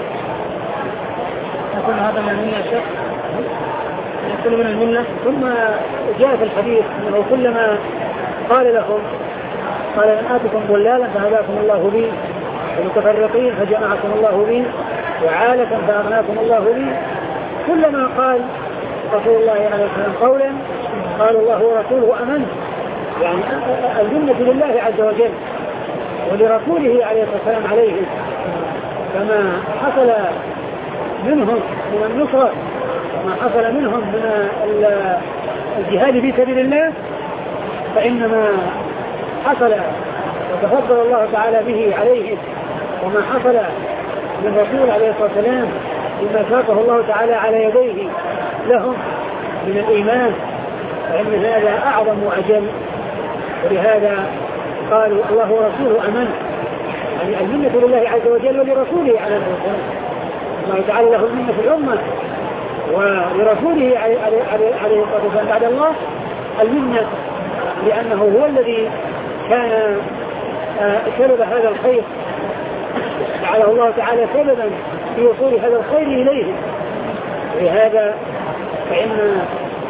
يكون هذا من المنة الشيخ، يكون من المنة. ثم جاء في الحديث أنه كلما قال لهم قال لن آتكم ضلالا فهداكم الله بي، ومتفرقين فجمعكم الله بي، وعالة فأغناكم الله بي. كلما قال رسول الله عليه وسلم قولا قال الله ورسوله أمنت، يعني الجنة لله عز وجل ولرسوله عليه الصلاة والسلام عليهم. فما حصل منهم من النصرة وما حصل منهم من الجهاد في سبيل الله فإنما حصل وتفضل الله تعالى به عليهم، وما حصل من رسول عليه الصلاة والسلام مما شاقه الله تعالى على يديه لهم من الإيمان، فإن هذا أعظم وأجل. ولهذا قالوا الله ورسوله أمن، يعني المنة لله عز وجل ولرسوله عليه الصلاة والسلام. الله تعالى له المنة في الأمة ولرسوله عليه الصلاة والسلام بعد الله المنة، لأنه هو الذي كان سبب هذا الخير، جعله الله تعالى سببا في وصول هذا الخير إليه. ولهذا فإن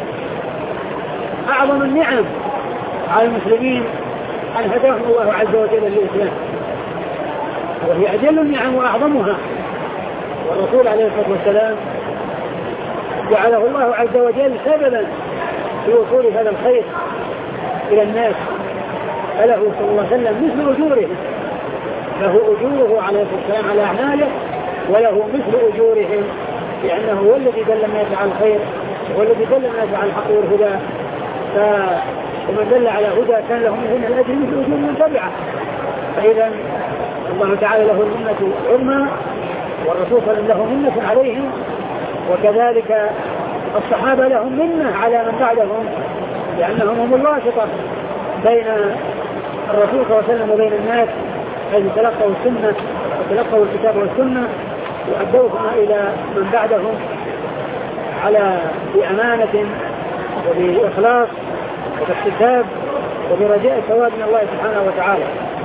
أعظم النعم على المسلمين أن هداهم الله عز وجل للإسلام، وهي أجل النعم وأعظمها. والرسول عليه الصلاة والسلام جعله الله عز وجل سببا في وصول هذا الخير إلى الناس، فله صلى الله عليه وسلم مثل أجورهم، له أجوره عليه الصلاة والسلام على أعماله، وله مثل أجورهم، لأنه هو الذي دل الناس على الخير، هو الذي دل الناس على الحق والهدى. ومن دل على هدى كان له من الأجر مثل أجور من تبعه. فإذا الله تعالى له المنة العظمى، والرسول صلى الله عليه وسلم له منة عليهم، وكذلك الصحابة لهم منة على من بعدهم، لأنهم هم الواسطة بين الرسول صلى الله عليه وسلم وبين الناس، حيث تلقوا السنة وتلقوا الكتاب والسنة وأدوهما إلى من بعدهم على بأمانة وبإخلاص وباحتساب وبرجاء الثواب من الله سبحانه وتعالى.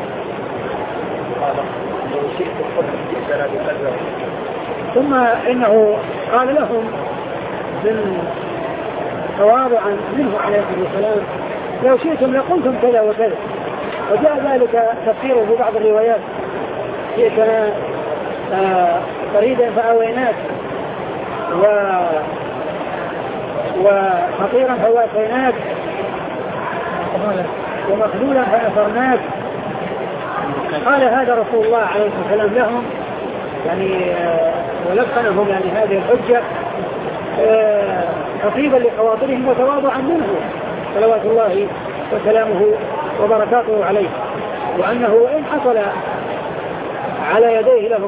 ثم إنه قال لهم من تواضعا منه عليه الصلاة والسلام لو شئتم لقلتم كذا وكذا، وجاء ذلك تفسيره في بعض الروايات جئتنا فريدا فأويناك وخطيرا فواسيناك ومخذولا فأثرناك. قال هذا رسول الله عليه الصلاة والسلام لهم يعني ولقنهم يعني هذه الحجة خطيبا لخواطرهم وتواضعا منه صلوات الله وسلامه وبركاته عليه، وأنه وإن حصل على يديه لهم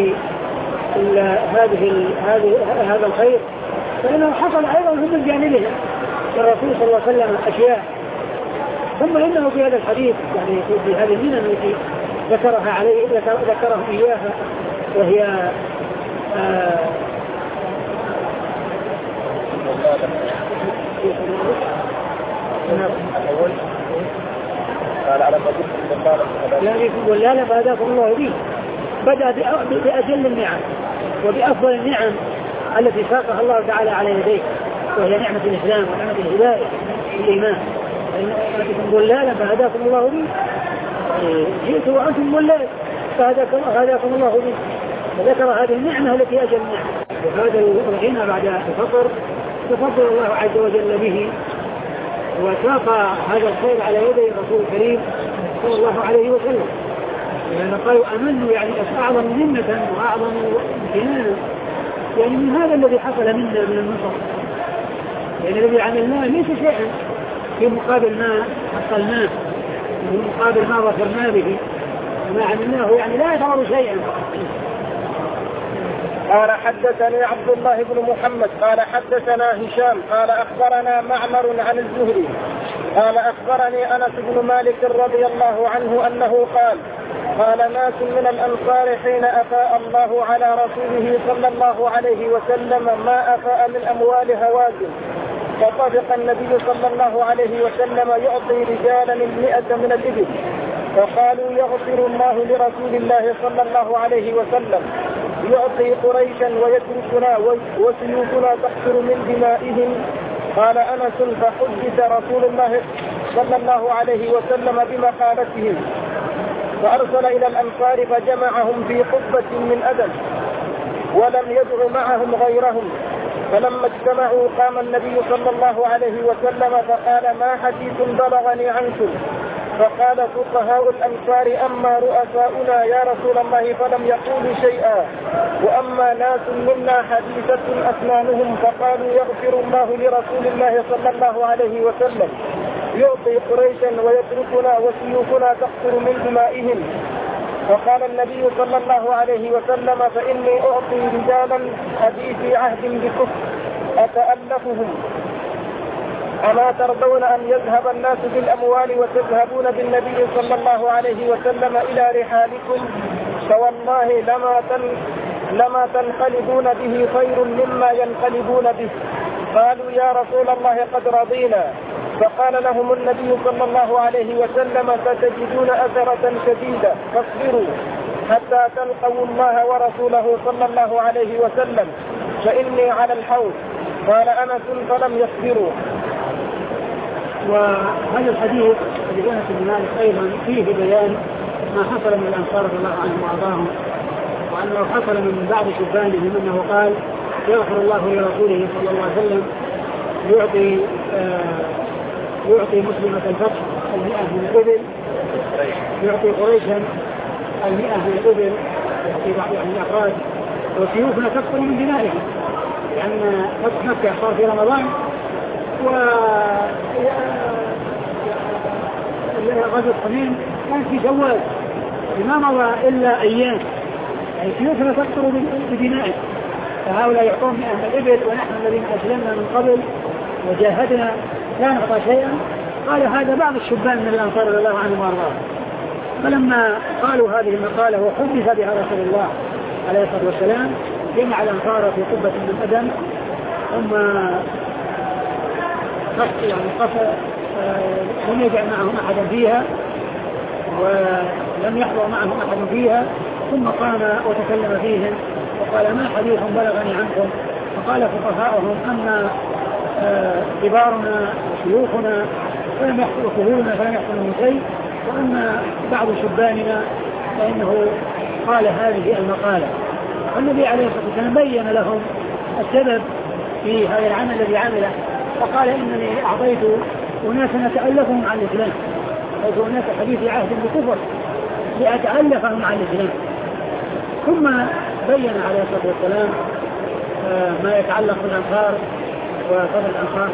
هذا الخير فإنه حصل أيضا من جانبهم الرسول صلى الله عليه وسلم أشياء. ثم إنه في هذا الحديث يعني في هذه المنن التي ذكرها عليه ذكرهم إياها، وهي قال على ولا فهداكم الله به، بدأ بأجل النعم وبأفضل النعم التي ساقها الله تعالى على يديه، وهي نعمة الإسلام ونعمة الهداية والإيمان. أنتم ضلالا فهداكم الله به، جئت وأنتم ضلال فهداكم الله به. فذكر هذه النعمة التي أجل النعمة، وهذا الغنى بعد الفقر تفضل الله عز وجل به وساق هذا الخير على يدي الرسول الكريم صلى الله عليه وسلم، لأن قالوا أمنوا يعني أعظم منة وأعظم امتنانا يعني من هذا الذي حصل منا من النصر، يعني الذي عملناه ليس شيئا في مقابل ما حصلناه وفي مقابل ما ظفرنا به وما عملناه يعني لا يعتبر شيئا. قال حدثني عبد الله بن محمد قال حدثنا هشام قال أخبرنا معمر عن الزهري قال أخبرني أنس بن مالك رضي الله عنه أنه قال ناس من الأنصار حين أفاء الله على رسوله صلى الله عليه وسلم ما أفاء من أموال هوازن، فطفق النبي صلى الله عليه وسلم يعطي رجالا 100 من الإبل، فقالوا يغفر الله لرسول الله صلى الله عليه وسلم يعطي قريشا ويتركنا وسيوفنا تقطر من دمائهم. قال أنس فحدث رسول الله صلى الله عليه وسلم بمقالتهم، فأرسل إلى الأنصار فجمعهم في قبة من أدم ولم يدع معهم غيرهم، فلما اجتمعوا قام النبي صلى الله عليه وسلم فقال ما حديث بلغني عنكم؟ فقال فقهاء الأنصار أما رؤساؤنا يا رسول الله فلم يقولوا شيئا، وأما ناس منا حديثة أسنانهم فقالوا يغفر الله لرسول الله صلى الله عليه وسلم يعطي قريشا ويتركنا وسيوفنا تقطر من دمائهم. فقال النبي صلى الله عليه وسلم فإني أعطي رجالا حديثي عهد بكفر أتألفهم، أما ترضون أن يذهب الناس بالأموال وتذهبون بالنبي صلى الله عليه وسلم إلى رحالكم؟ فوالله لما تنقلبون به خير مما ينقلبون به. قالوا يا رسول الله قد رضينا. فقال لهم النبي صلى الله عليه وسلم فتجدون أثرة شديدة فاصبروا حتى تلقوا الله ورسوله صلى الله عليه وسلم فإني على الحوض. قال أنس فلم يصبروا. وهذا الحديث الذي أنس بن مالك أيضا فيه بيان ما حصل من الأنصار رضي الله عنهم وأرضاهم، وأنه حصل من بعض شبانهم أنه قال يغفر الله لرسوله صلى الله عليه وسلم يعطي مسلمة الفتح 100 من الإبل، يعطي قريشا 100 من الإبل، يعطي بعض الأفراد، وسيوفنا تكثر من دمائهم، لأن فتح مكة صار في رمضان غزوة حنين كان في شوال ما مضى إلا أيام، يعني سيوفنا تكثر بدمائهم، فهؤلاء يعطون 100 من الإبل ونحن الذين أسلمنا من قبل وجاهدنا لا نعطى شيئا. قال هذا بعض الشبان من الأنصار رضي الله عنهم وارضاهم. فلما قالوا هذه المقالة وحدث بها رسول الله عليه الصلاة والسلام جمع الأنصار في قبة من أدم، ثم لم يجعل معهم أحدا فيها ولم يحضر معهم أحد فيها، ثم قام وتكلم فيهم وقال ما حديث بلغني عنكم؟ فقال فقهاؤهم أما كبارنا وشيوخنا فلم يحصل كهولنا فلم يحصل منه شيء، وأما بعض شباننا فإنه قال هذه المقالة. والنبي عليه الصلاة والسلام بين لهم السبب في هذا العمل الذي عمله، فقال إنني أعطيت أناسا أتألفهم عن الإسلام، أعطيت أناس حديث عهد بكفر لأتألفهم عن الإسلام. ثم بين عليه الصلاة والسلام ما يتعلق بالأنصار وفضل الأنصار.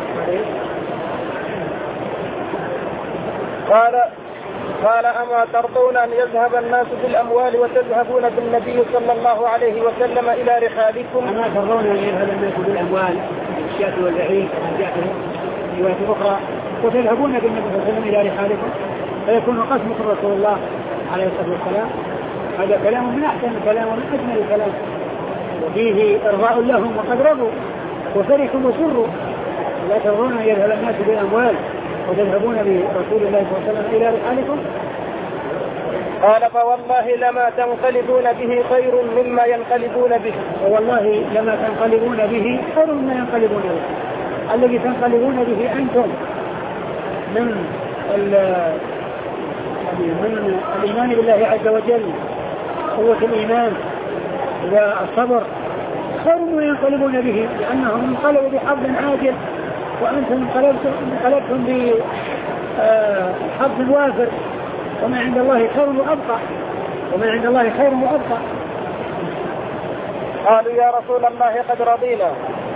قال أما ترضون أن يذهب الناس بالأموال وتذهبون بالنبي صلى الله عليه وسلم إلى رحالكم؟ أما ترضون أن يذهب الناس بالأموال الشاة والبعير رواية أخرى وتذهبون بالنبي صلى الله عليه وسلم إلى رحالكم؟ فيكون قسمكم رسول الله عليه الصلاة والسلام. هذا كلام من أحسن الكلام ومن أجمل الكلام، وفيه إرضاء لهم وقد رضوا وفرحوا وسروا. لا ترضون أن يذهب الناس بالأموال وتذهبون برسول الله صلى الله عليه وسلم إلى رحالكم؟ قال فوالله لما تنقلبون به خير مما ينقلبون به. والله لما تنقلبون به خير مما ينقلبون به. الذي تنقلبون به أنتم من الإيمان بالله عز وجل، قوة الإيمان والصبر، خير مما ينقلبون به، لأنهم انقلبوا بحظ عاجل وأنتم انقلبتم بحظ وافر، وما عند الله خير وأبقى، وما عند الله خير وأبقى. قالوا يا رسول الله قد رضينا.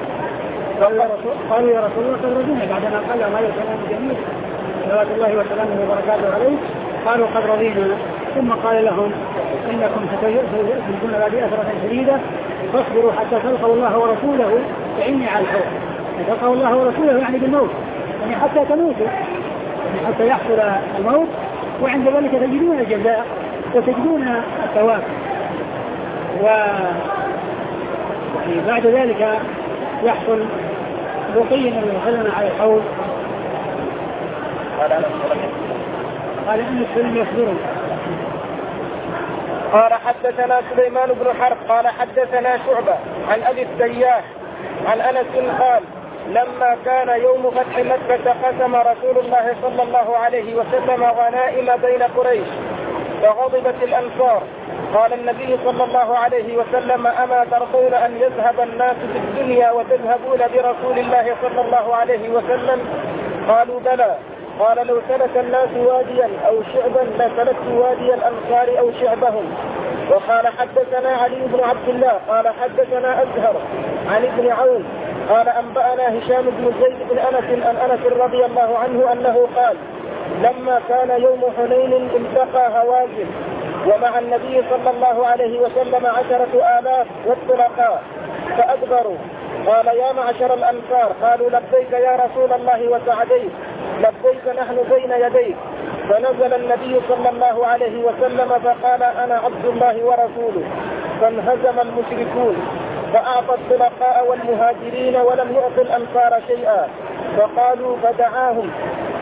قالوا يا رسول الله قد رضينا بعدما قال لهم هذا الكلام الجميل صلوات الله وسلامه وبركاته عليه. قالوا قد رضينا، ثم قال لهم إنكم ستكون بعد أثرة شديدة فاصبروا حتى تلقوا الله ورسوله فإني على الحوض. تلقوا الله ورسوله يعني بالموت، يعني حتى تموتوا، يعني حتى يحصل الموت، وعند ذلك تجدون الجزاء وتجدون الثواب. وبعد ذلك يحصل بقي من الخلنا على الحوض. قال أنس فلم يصبروا. قال حدثنا سليمان بن حرب قال حدثنا شعبة عن أبي السياح عن أنس قال لما كان يوم فتح مكة قسم رسول الله صلى الله عليه وسلم غنائم بين قريش فغضبت الأنصار. قال النبي صلى الله عليه وسلم أما ترضون أن يذهب الناس في الدنيا وتذهبون برسول الله صلى الله عليه وسلم؟ قالوا بلى. قال لو سلك الناس واديا أو شعبا لسلكت وادي الأنصار أو شعبهم. وقال حدثنا علي بن عبد الله قال حدثنا أزهر عن ابن عون قال أنبأنا هشام بن زيد بن أنس عن أنس رضي الله عنه أنه قال لما كان يوم حنين التقى هوازن ومع النبي صلى الله عليه وسلم 10,000 والطلقاء فأدبروا. قال يا معشر الأنصار قالوا لبيك يا رسول الله وسعديك، لبيك نحن بين يديك. فنزل النبي صلى الله عليه وسلم فقال أنا عبد الله ورسوله. فانهزم المشركون فأعطى الطلقاء والمهاجرين ولم يعط الأنصار شيئا. فقالوا فدعاهم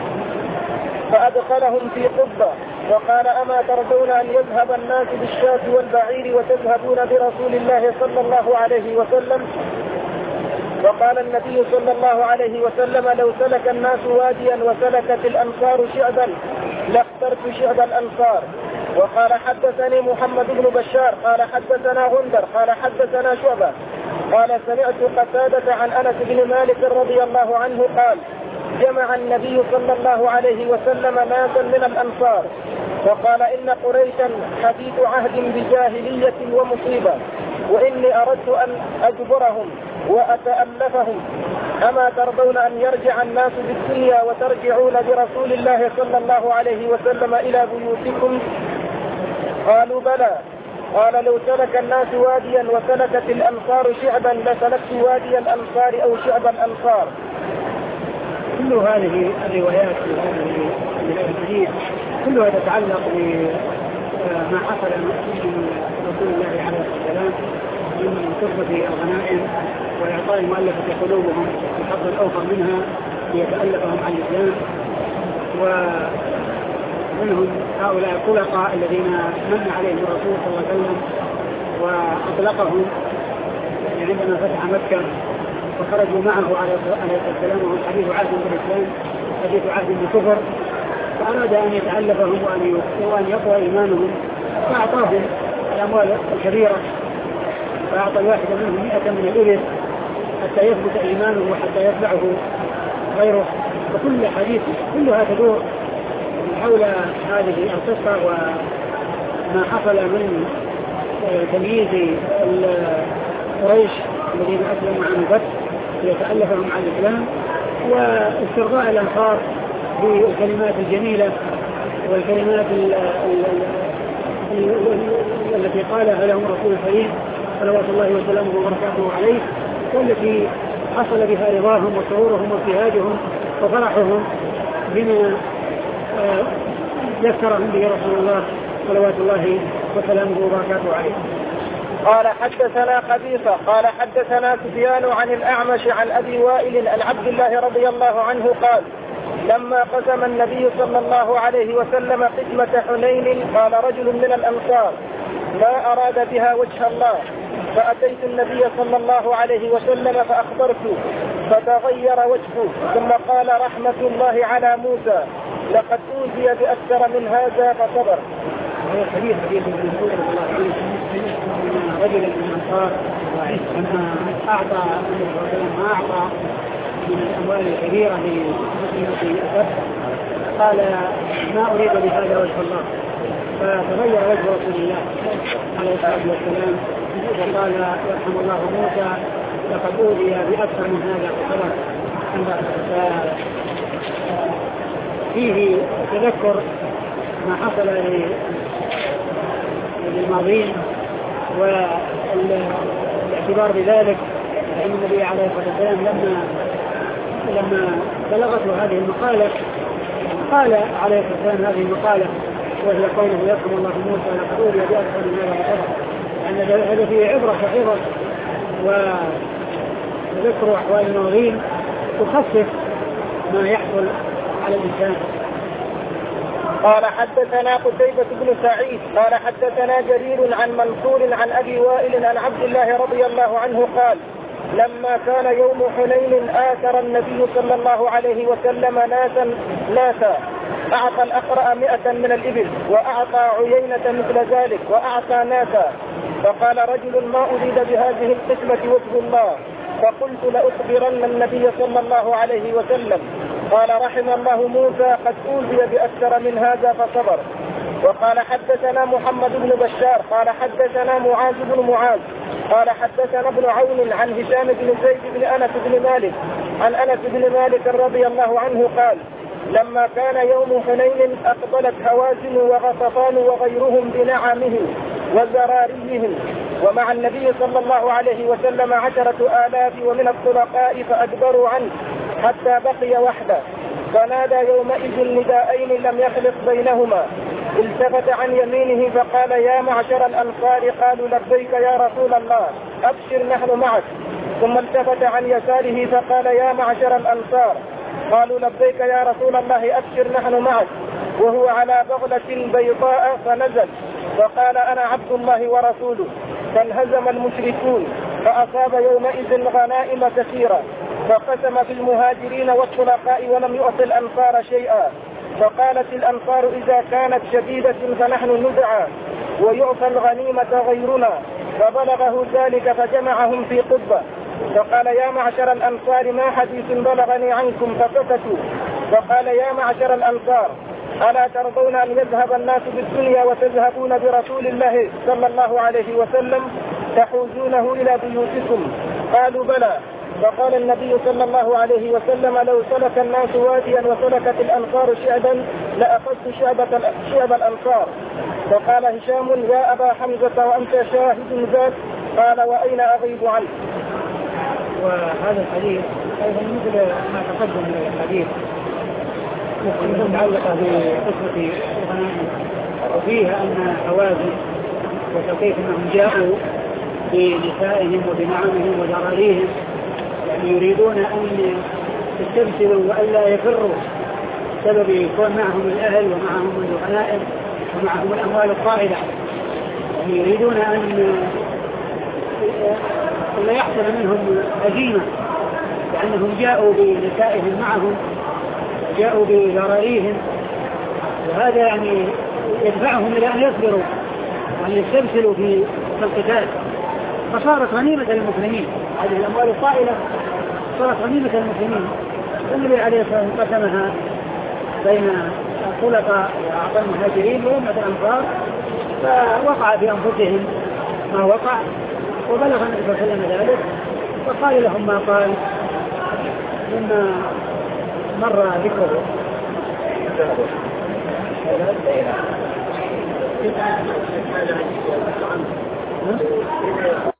فأدخلهم في قبة وقال أما ترضون أن يذهب الناس بالشاة والبعير وتذهبون برسول الله صلى الله عليه وسلم؟ وقال النبي صلى الله عليه وسلم لو سلك الناس واديا وسلكت الأنصار شعبا لاخترت شعب الأنصار. وقال حدثني محمد بن بشار قال حدثنا غندر قال حدثنا شعبة قال سمعت قتادة عن أنس بن مالك رضي الله عنه قال جمع النبي صلى الله عليه وسلم ناسا من الأنصار فقال إن قريشا حديث عهد بجاهلية ومصيبة وإني أردت أن أجبرهم وأتألفهم. أما ترضون أن يرجع الناس بالدنيا وترجعون برسول الله صلى الله عليه وسلم إلى بيوتكم؟ قالوا بلى. قال لو سلك الناس واديا وسلكت الأنصار شعبا لسلكت وادي الأنصار أو شعب الأنصار. كل هذه الروايات في الحديث كلها تتعلق بما حصل من رسول الله عليه السلام من كثرة الغنائم وإعطاء المؤلفة قلوبهم الحظ الأوفر منها ليتألفهم عن الإسلام. ومنهم هؤلاء الطلقاء الذين من عليهم الرسول صلى الله عليه وسلم وأطلقهم عندما فتح مكة وخرجوا معه عليه السلام وهم حديث عهد بالإسلام حديث عهد بالكفر، فأراد أن يتألفهم وأن يقوى إيمانهم فأعطاهم الأموال الكبيرة، فأعطى الواحد منهم 100 من الإبل حتى يثبت إيمانه وحتى يتبعه غيره. وكل حديث كلها تدور حول هذه القصة وما حصل من تمييز قريش الذين أسلموا عن الفتح ليتألفهم عن الإسلام واسترضاء الأنصار بالكلمات الجميلة والكلمات التي قالها لهم الرسول الكريم صلوات الله وسلامه وبركاته عليه، والتي حصل بها رضاهم وسرورهم وابتهاجهم وفرحهم بما ذكرهم به رسول الله صلوات الله وسلامه وبركاته عليه. قال حدثنا قبيصة قال حدثنا سفيان عن الأعمش عن أبي وائل عن عبد الله رضي الله عنه قال لما قسم النبي صلى الله عليه وسلم قسمة حنين قال رجل من الأنصار ما أراد بها وجه الله، فأتيت النبي صلى الله عليه وسلم فأخبرته فتغير وجهه ثم قال رحمة الله على موسى لقد أوذي بأكثر من هذا فصبر. هذا حديث ابن مسعود رضي الله عنه رجل من الأنصار لما أعطى النبي صلى الله عليه وسلم ما أعطى من الأموال الكبيرة لمسلمة الفتح قال ما أريد بهذا وجه الله، فتغير وجه رسول الله عليه الصلاة والسلام وقال يرحم الله موسى لقد أوذي بأكثر من هذا فصبر. فيه تذكر ما حصل للماضين والاعتبار بذلك، فإن النبي عليه الصلاة والسلام لما بلغته هذه المقالة قال عليه الصلاة والسلام هذه المقالة وهي قوله يرحم الله موسى لقد أوذي بأكثر من هذا فصبر، لأن هذا فيه عبرة وعظة وذكر أحوال الماضين تخفف ما يحصل على الإنسان. قال حدثنا قتيبة بن سعيد قال حدثنا جرير عن منصور عن أبي وائل عن عبد الله رضي الله عنه قال لما كان يوم حنين آثر النبي صلى الله عليه وسلم ناسا أعطى الأقرأ 100 من الإبل وأعطى عيينة مثل ذلك وأعطى ناسا، فقال رجل ما أريد بهذه القسمة وجه الله، فقلت لأخبرن النبي صلى الله عليه وسلم. قال رحم الله موسى قد أوذي بأكثر من هذا فصبر. وقال حدثنا محمد بن بشار قال حدثنا معاذ بن معاذ قال حدثنا ابن عون عن هشام بن زيد بن أنس بن مالك عن أنس بن مالك رضي الله عنه قال لما كان يوم حنين أقبلت هوازن وغطفان وغيرهم بنعمهم وزراريهم ومع النبي صلى الله عليه وسلم 10,000 ومن الطلقاء فأدبروا عنه حتى بقي وحده، فنادى يومئذ نداءين لم يخلق بينهما، التفت عن يمينه فقال يا معشر الأنصار، قالوا لبيك يا رسول الله أبشر نحن معك، ثم التفت عن يساره فقال يا معشر الأنصار، قالوا لبيك يا رسول الله أبشر نحن معك، وهو على بغلة بيضاء فنزل فقال أنا عبد الله ورسوله، فانهزم المشركون فأصاب يومئذ غنائم كثيرة، فقسم في المهاجرين والطلقاء ولم يعط الأنصار شيئا، فقالت الأنصار إذا كانت شديدة فنحن ندعى ويعطى الغنيمة غيرنا، فبلغه ذلك فجمعهم في قبة، فقال يا معشر الأنصار ما حديث بلغني عنكم، فسكتوا، فقال يا معشر الأنصار ألا ترضون أن يذهب الناس بالدنيا وتذهبون برسول الله صلى الله عليه وسلم تحوزونه إلى بيوتكم؟ قالوا بلى. فقال النبي صلى الله عليه وسلم لو سلك الناس واديا وسلكت الأنصار شعبا لأخذت شعب الأنصار. فقال هشام يا أبا حمزة وأنت شاهد ذاك؟ قال وأين أغيب عنه؟ وهذا الحديث أيضا مثل ما تقدم من الحديث متعلقة بقصة الغنائم، وفيها أن حوازن وكيف أنهم جاءوا بنسائهم وبنعمهم وذراريهم، يعني يريدون أن يستبسلوا وألا يفروا بسبب يكون معهم الأهل ومعهم الغنائم ومعهم الأموال الطائلة، يعني يريدون أن لا يحصل منهم هزيمة، لأنهم جاءوا بنسائهم معهم جاءوا بذراريهم، وهذا يعني يدفعهم إلى أن يصبروا وأن يستبسلوا في القتال، فصارت غنيمة للمسلمين. هذه الأموال الطائلة صارت غنيمة للمسلمين، والنبي عليه الصلاة والسلام قسمها بين الطلقاء وأعطى المهاجرين وأمة الأنصار، فوقع في أنفسهم ما وقع، وبلغ النبي صلى الله عليه وسلم ذلك، وقال لهم ما قال مما مر ذكره.